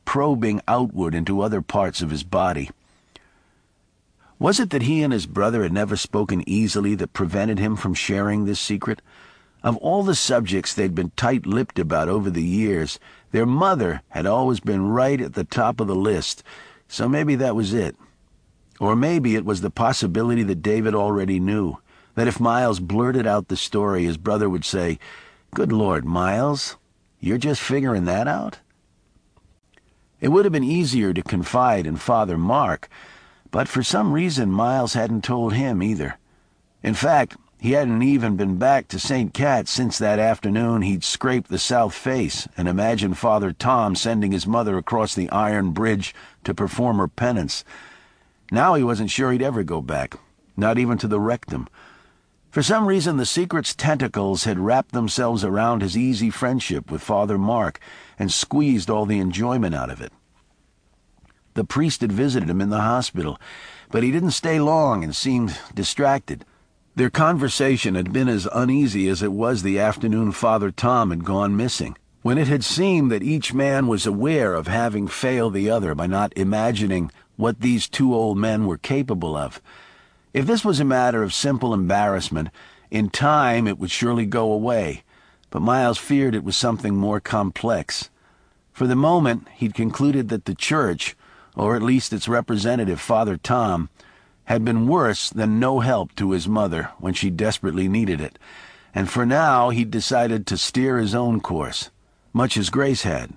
probing outward into other parts of his body. Was it that he and his brother had never spoken easily that prevented him from sharing this secret? Of all the subjects they'd been tight-lipped about over the years, their mother had always been right at the top of the list, so maybe that was it. Or maybe it was the possibility that David already knew, that if Miles blurted out the story, his brother would say, "Good Lord, Miles, you're just figuring that out?" It would have been easier to confide in Father Mark, but for some reason Miles hadn't told him either. In fact, he hadn't even been back to Saint Cat since that afternoon he'd scraped the south face and imagined Father Tom sending his mother across the iron bridge to perform her penance. Now he wasn't sure he'd ever go back, not even to the rectum. For some reason the secret's tentacles had wrapped themselves around his easy friendship with Father Mark and squeezed all the enjoyment out of it. The priest had visited him in the hospital, but he didn't stay long and seemed distracted. Their conversation had been as uneasy as it was the afternoon Father Tom had gone missing, when it had seemed that each man was aware of having failed the other by not imagining what these two old men were capable of. If this was a matter of simple embarrassment, in time it would surely go away, but Miles feared it was something more complex. For the moment, he'd concluded that the church, or at least its representative, Father Tom, had been worse than no help to his mother when she desperately needed it, and for now he'd decided to steer his own course, much as Grace had.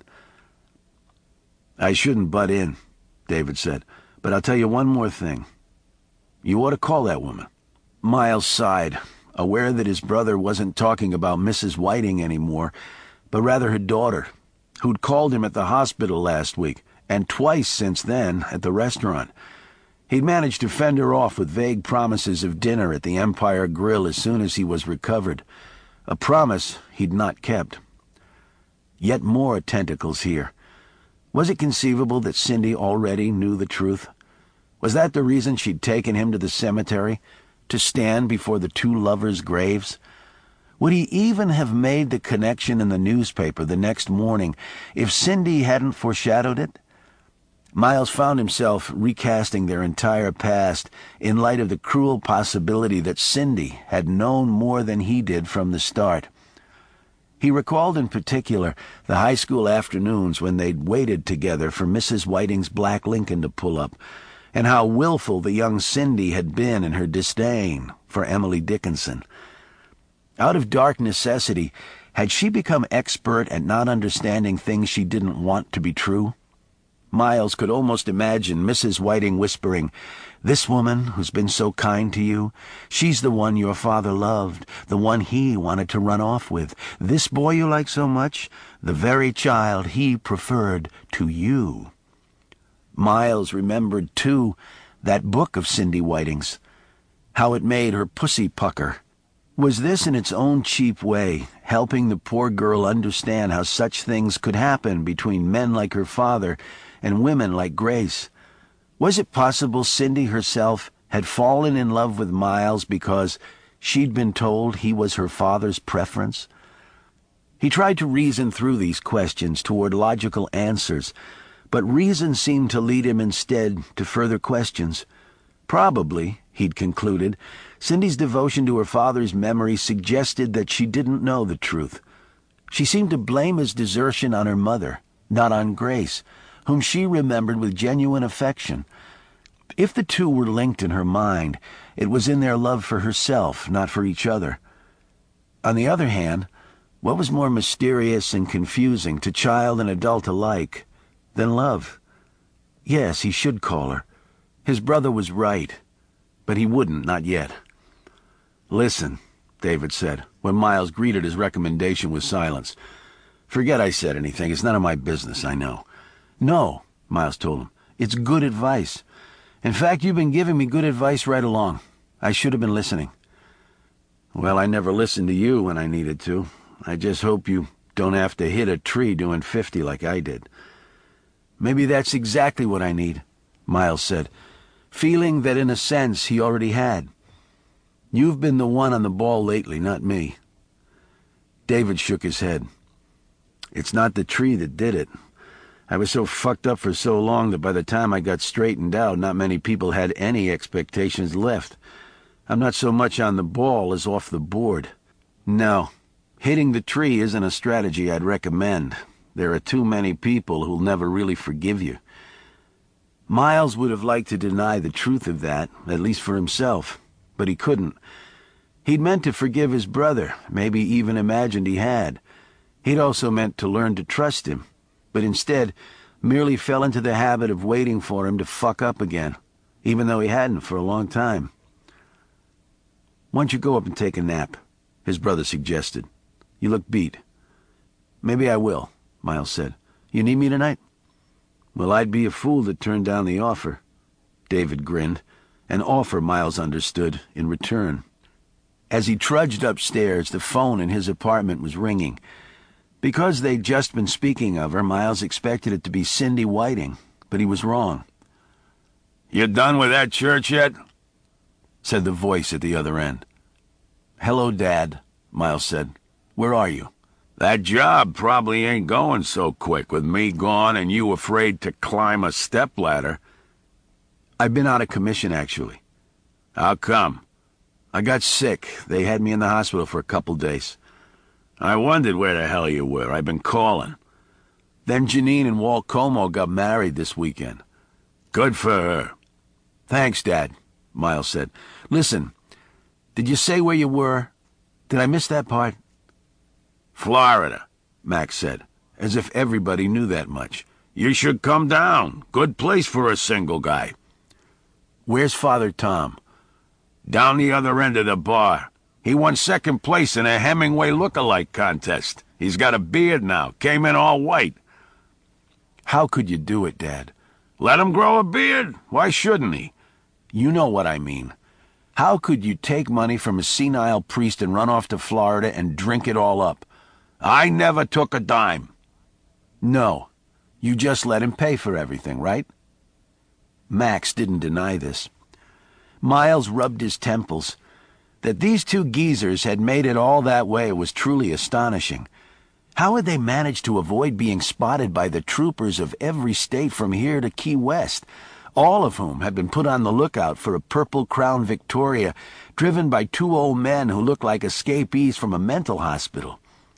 "I shouldn't butt in," David said, "but I'll tell you one more thing. You ought to call that woman." Miles sighed, aware that his brother wasn't talking about Missus Whiting anymore, but rather her daughter, who'd called him at the hospital last week, and twice since then at the restaurant. He'd managed to fend her off with vague promises of dinner at the Empire Grill as soon as he was recovered, a promise he'd not kept. Yet more tentacles here. Was it conceivable that Cindy already knew the truth? Was that the reason she'd taken him to the cemetery, to stand before the two lovers' graves? Would he even have made the connection in the newspaper the next morning if Cindy hadn't foreshadowed it? Miles found himself recasting their entire past in light of the cruel possibility that Cindy had known more than he did from the start. He recalled in particular the high school afternoons when they'd waited together for Missus Whiting's black Lincoln to pull up, and how willful the young Cindy had been in her disdain for Emily Dickinson. Out of dark necessity, had she become expert at not understanding things she didn't want to be true? Miles could almost imagine Missus Whiting whispering, "This woman who's been so kind to you, she's the one your father loved, the one he wanted to run off with. This boy you like so much, the very child he preferred to you." Miles remembered, too, that book of Cindy Whiting's, how it made her pussy pucker. Was this, in its own cheap way, helping the poor girl understand how such things could happen between men like her father and women like Grace? Was it possible Cindy herself had fallen in love with Miles because she'd been told he was her father's preference? He tried to reason through these questions toward logical answers, but reason seemed to lead him instead to further questions. Probably, he'd concluded, Cindy's devotion to her father's memory suggested that she didn't know the truth. She seemed to blame his desertion on her mother, not on Grace, whom she remembered with genuine affection. If the two were linked in her mind, it was in their love for herself, not for each other. On the other hand, what was more mysterious and confusing to child and adult alike than love? Yes, he should call her. His brother was right, but he wouldn't, not yet. "Listen," David said, when Miles greeted his recommendation with silence. "Forget I said anything. It's none of my business, I know." "No," Miles told him. "It's good advice. In fact, you've been giving me good advice right along. I should have been listening." "Well, I never listened to you when I needed to. I just hope you don't have to hit a tree doing fifty like I did." "Maybe that's exactly what I need," Miles said, feeling that in a sense he already had. "You've been the one on the ball lately, not me." David shook his head. "It's not the tree that did it. I was so fucked up for so long that by the time I got straightened out, not many people had any expectations left. I'm not so much on the ball as off the board. No, hitting the tree isn't a strategy I'd recommend. There are too many people who'll never really forgive you. Miles would have liked to deny the truth of that, at least for himself, but he couldn't. He'd meant to forgive his brother, maybe even imagined he had. He'd also meant to learn to trust him, but instead merely fell into the habit of waiting for him to fuck up again, even though he hadn't for a long time. "Why don't you go up and take a nap?" his brother suggested. "You look beat." "Maybe I will," Miles said. "You need me tonight?" "Well, I'd be a fool to turn down the offer." David grinned, an offer Miles understood in return. As he trudged upstairs, the phone in his apartment was ringing. Because they'd just been speaking of her, Miles expected it to be Cindy Whiting, but he was wrong. "You done with that church yet?" said the voice at the other end. "Hello, Dad," Miles said. "Where are you?" "That job probably ain't going so quick with me gone and you afraid to climb a stepladder." "I've been out of commission, actually." "How come?" "I got sick. They had me in the hospital for a couple days." "I wondered where the hell you were. I've been calling." "Then Janine and Walt Como got married this weekend." "Good for her." "Thanks, Dad," Miles said. "Listen, did you say where you were? Did I miss that part?" "Florida," Max said, as if everybody knew that much. "You should come down. Good place for a single guy." "Where's Father Tom?" "Down the other end of the bar. He won second place in a Hemingway look-alike contest. He's got a beard now. Came in all white." "How could you do it, Dad?" "Let him grow a beard. Why shouldn't he?" "You know what I mean. How could you take money from a senile priest and run off to Florida and drink it all up?" "I never took a dime." "No. You just let him pay for everything, right?" Max didn't deny this. Miles rubbed his temples. That these two geezers had made it all that way was truly astonishing. How had they managed to avoid being spotted by the troopers of every state from here to Key West, all of whom had been put on the lookout for a Purple Crown Victoria driven by two old men who looked like escapees from a mental hospital?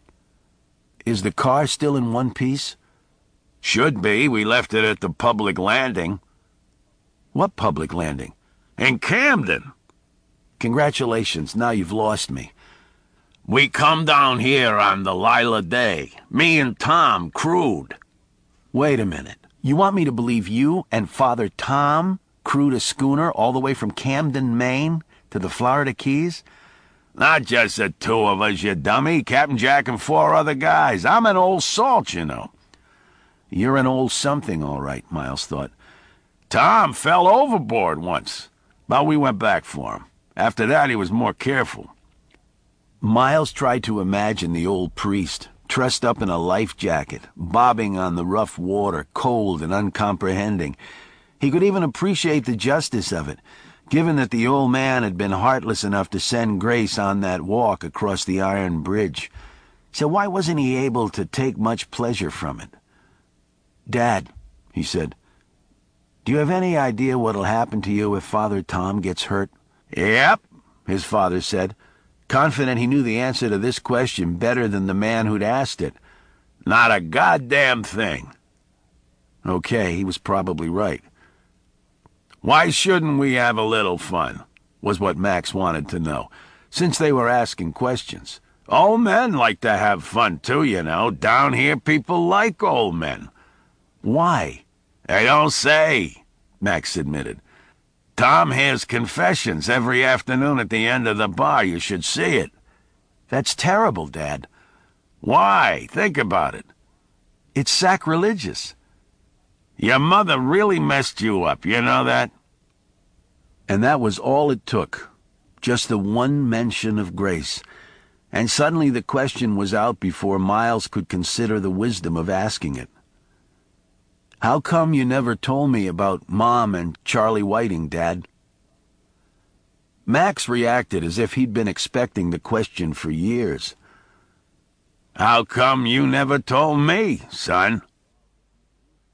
"Is the car still in one piece?" "Should be. We left it at the public landing." "What public landing?" "In Camden." "Congratulations. Now you've lost me." "We come down here on the Lila Day. Me and Tom crewed." "Wait a minute. You want me to believe you and Father Tom crewed a schooner all the way from Camden, Maine, to the Florida Keys?" "Not just the two of us, you dummy. Captain Jack and four other guys. I'm an old salt, you know." "You're an old something, all right," Miles thought. "Tom fell overboard once, but we went back for him. After that, he was more careful." Miles tried to imagine the old priest, trussed up in a life jacket, bobbing on the rough water, cold and uncomprehending. He could even appreciate the justice of it, given that the old man had been heartless enough to send Grace on that walk across the iron bridge. So why wasn't he able to take much pleasure from it? "Dad," he said, "do you have any idea what'll happen to you if Father Tom gets hurt?" "Yep," his father said, confident he knew the answer to this question better than the man who'd asked it. "Not a goddamn thing." Okay, he was probably right. "Why shouldn't we have a little fun?" was what Max wanted to know, since they were asking questions. "Old men like to have fun too, you know. Down here people like old men." "Why?" "They don't say," Max admitted. "Tom hears confessions every afternoon at the end of the bar. You should see it." "That's terrible, Dad." "Why? Think about it." "It's sacrilegious." "Your mother really messed you up, you know that?" And that was all it took, just the one mention of Grace. And suddenly the question was out before Miles could consider the wisdom of asking it. "How come you never told me about Mom and Charlie Whiting, Dad?" Max reacted as if he'd been expecting the question for years. "How come you never told me, son?"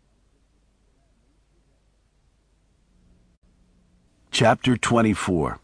Chapter twenty-four.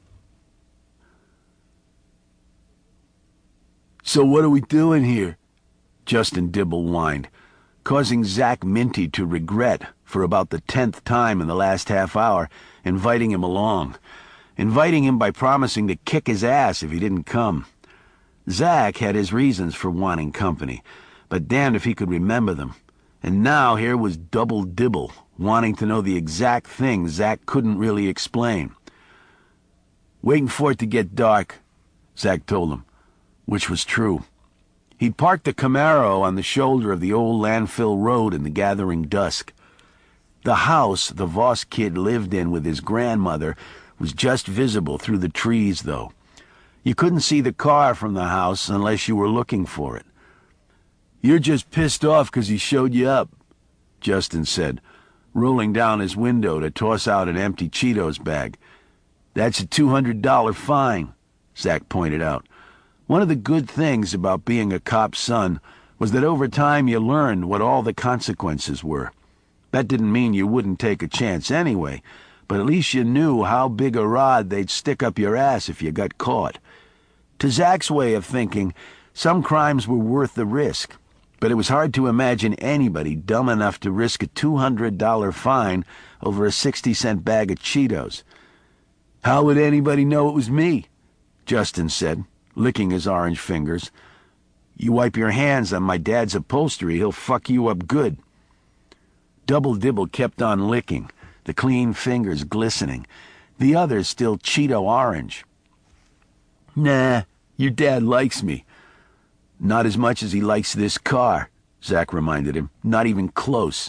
"So what are we doing here?" Justin Dibble whined, causing Zach Minty to regret, for about the tenth time in the last half hour, inviting him along, inviting him by promising to kick his ass if he didn't come. Zach had his reasons for wanting company, but damned if he could remember them. And now here was Double Dibble, wanting to know the exact thing Zach couldn't really explain. "Waiting for it to get dark," Zach told him, which was true. He'd parked the Camaro on the shoulder of the old landfill road in the gathering dusk. The house the Voss kid lived in with his grandmother was just visible through the trees, though. You couldn't see the car from the house unless you were looking for it. "You're just pissed off 'cause he showed you up," Justin said, rolling down his window to toss out an empty Cheetos bag. "That's a two hundred dollar fine," Zach pointed out. One of the good things about being a cop's son was that over time you learned what all the consequences were. That didn't mean you wouldn't take a chance anyway, but at least you knew how big a rod they'd stick up your ass if you got caught. To Zach's way of thinking, some crimes were worth the risk, but it was hard to imagine anybody dumb enough to risk a two hundred dollar fine over a sixty cent bag of Cheetos. "How would anybody know it was me?" Justin said, licking his orange fingers. "You wipe your hands on my dad's upholstery, he'll fuck you up good." Double Dibble kept on licking, the clean fingers glistening, the others still Cheeto orange. "Nah, your dad likes me." "Not as much as he likes this car," Zach reminded him. "Not even close."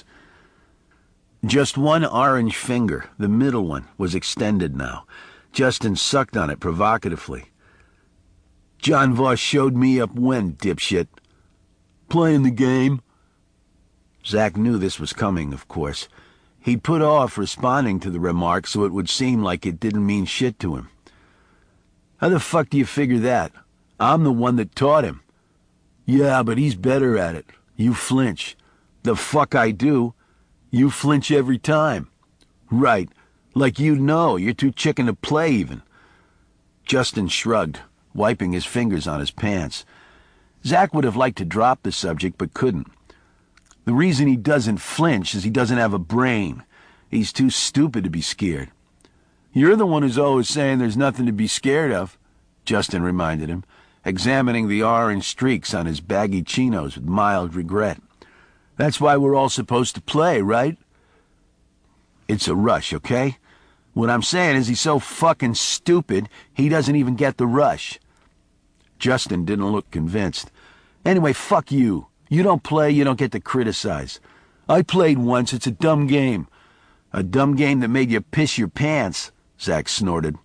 Just one orange finger, the middle one, was extended now. Justin sucked on it provocatively. "John Voss showed me up when, dipshit?" "Playing the game." Zach knew this was coming, of course. He'd put off responding to the remark so it would seem like it didn't mean shit to him. "How the fuck do you figure that? I'm the one that taught him." "Yeah, but he's better at it. You flinch." "The fuck I do. You flinch every time." "Right. Like you know. You're too chicken to play even." Justin shrugged, wiping his fingers on his pants. Zach would have liked to drop the subject, but couldn't. The reason he doesn't flinch is he doesn't have a brain. He's too stupid to be scared. "You're the one who's always saying there's nothing to be scared of," Justin reminded him, examining the orange streaks on his baggy chinos with mild regret. "That's why we're all supposed to play, right?" "It's a rush, okay? What I'm saying is he's so fucking stupid, he doesn't even get the rush." Justin didn't look convinced. "Anyway, fuck you. You don't play, you don't get to criticize. I played once, it's a dumb game." "A dumb game that made you piss your pants," Zach snorted.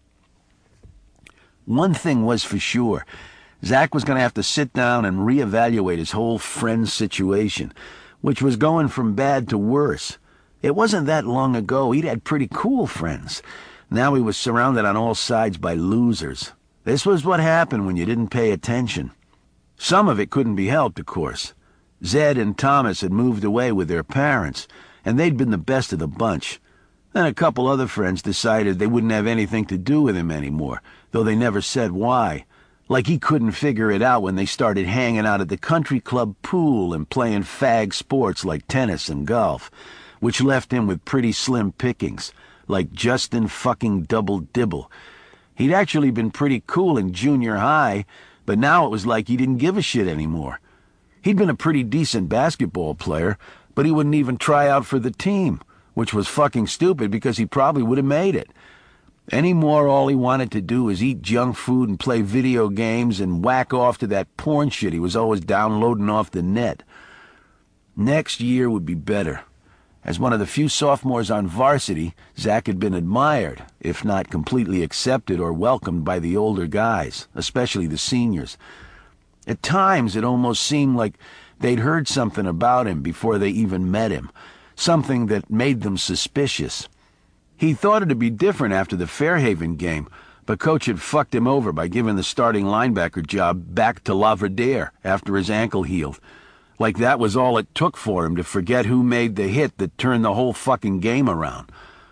One thing was for sure. Zach was going to have to sit down and reevaluate his whole friend situation, which was going from bad to worse. It wasn't that long ago he'd had pretty cool friends. Now he was surrounded on all sides by losers. This was what happened when you didn't pay attention. Some of it couldn't be helped, of course. Zed and Thomas had moved away with their parents, and they'd been the best of the bunch. Then a couple other friends decided they wouldn't have anything to do with him anymore, though they never said why. Like he couldn't figure it out when they started hanging out at the country club pool and playing fag sports like tennis and golf, which left him with pretty slim pickings, like Justin fucking Double Dibble. He'd actually been pretty cool in junior high, but now it was like he didn't give a shit anymore. He'd been a pretty decent basketball player, but he wouldn't even try out for the team, which was fucking stupid because he probably would have made it. Anymore, all he wanted to do was eat junk food and play video games and whack off to that porn shit he was always downloading off the net. Next year would be better. As one of the few sophomores on varsity, Zach had been admired, if not completely accepted or welcomed by the older guys, especially the seniors. At times, it almost seemed like they'd heard something about him before they even met him, something that made them suspicious. He thought it'd be different after the Fairhaven game, but Coach had fucked him over by giving the starting linebacker job back to Laverdere after his ankle healed. Like that was all it took for him to forget who made the hit that turned the whole fucking game around.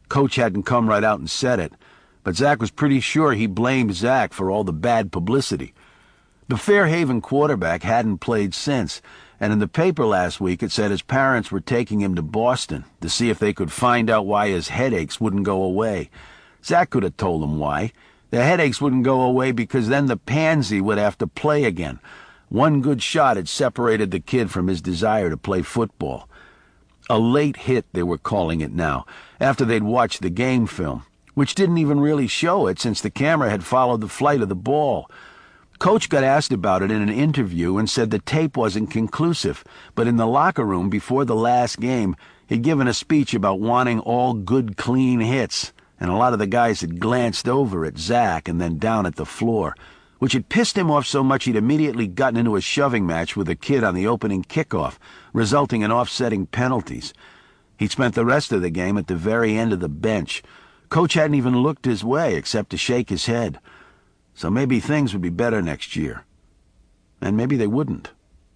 Coach hadn't come right out and said it, but Zach was pretty sure he blamed Zach for all the bad publicity. The Fairhaven quarterback hadn't played since, and in the paper last week it said his parents were taking him to Boston to see if they could find out why his headaches wouldn't go away. Zach could have told him why. The headaches wouldn't go away because then the pansy would have to play again. One good shot had separated the kid from his desire to play football. A late hit, they were calling it now, after they'd watched the game film, which didn't even really show it since the camera had followed the flight of the ball. Coach got asked about it in an interview and said the tape wasn't conclusive, but in the locker room before the last game, he'd given a speech about wanting all good, clean hits, and a lot of the guys had glanced over at Zach and then down at the floor, which had pissed him off so much he'd immediately gotten into a shoving match with a kid on the opening kickoff, resulting in offsetting penalties. He'd spent the rest of the game at the very end of the bench. Coach hadn't even looked his way except to shake his head. So maybe things would be better next year. And maybe they wouldn't.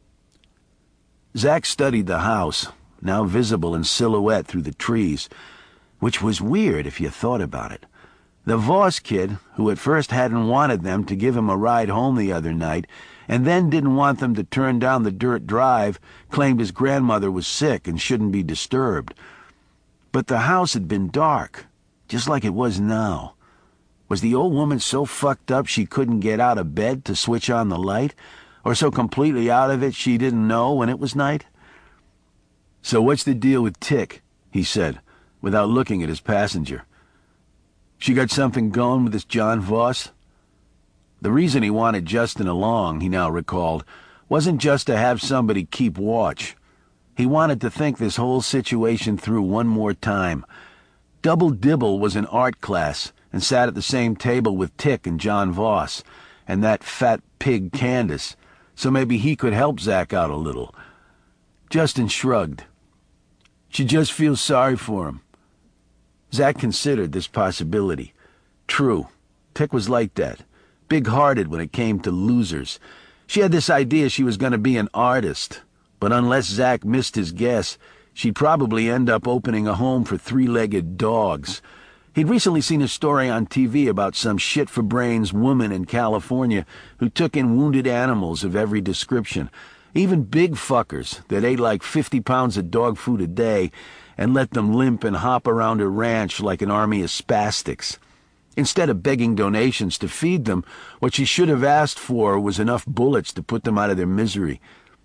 Zach studied the house, now visible in silhouette through the trees, which was weird if you thought about it. The Voss kid, who at first hadn't wanted them to give him a ride home the other night, and then didn't want them to turn down the dirt drive, claimed his grandmother was sick and shouldn't be disturbed. But the house had been dark, just like it was now. Was the old woman so fucked up she couldn't get out of bed to switch on the light, or so completely out of it she didn't know when it was night? "So what's the deal with Tick?" he said, without looking at his passenger. "She got something going with this John Voss?" The reason he wanted Justin along, he now recalled, wasn't just to have somebody keep watch. He wanted to think this whole situation through one more time. Double Dibble was in art class and sat at the same table with Tick and John Voss, and that fat pig Candace, so maybe he could help Zach out a little. Justin shrugged. She just feels sorry for him. Zach considered this possibility. True, Tick was like that, big-hearted when it came to losers. She had this idea she was going to be an artist, but unless Zach missed his guess, she'd probably end up opening a home for three-legged dogs. He'd recently seen a story on T V about some shit-for-brains woman in California who took in wounded animals of every description, even big fuckers that ate like fifty pounds of dog food a day, and let them limp and hop around her ranch like an army of spastics. Instead of begging donations to feed them, what she should have asked for was enough bullets to put them out of their misery.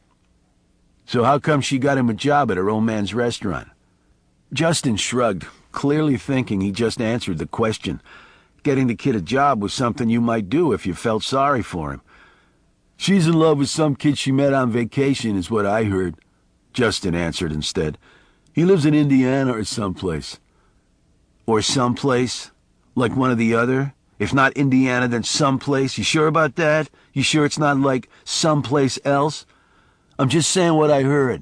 So how come she got him a job at her old man's restaurant? Justin shrugged, clearly thinking he just answered the question. Getting the kid a job was something you might do if you felt sorry for him. She's in love with some kid she met on vacation, is what I heard, Justin answered instead. He lives in Indiana or someplace. Or someplace? Like one or the other? If not Indiana, then someplace? You sure about that? You sure it's not like someplace else? I'm just saying what I heard.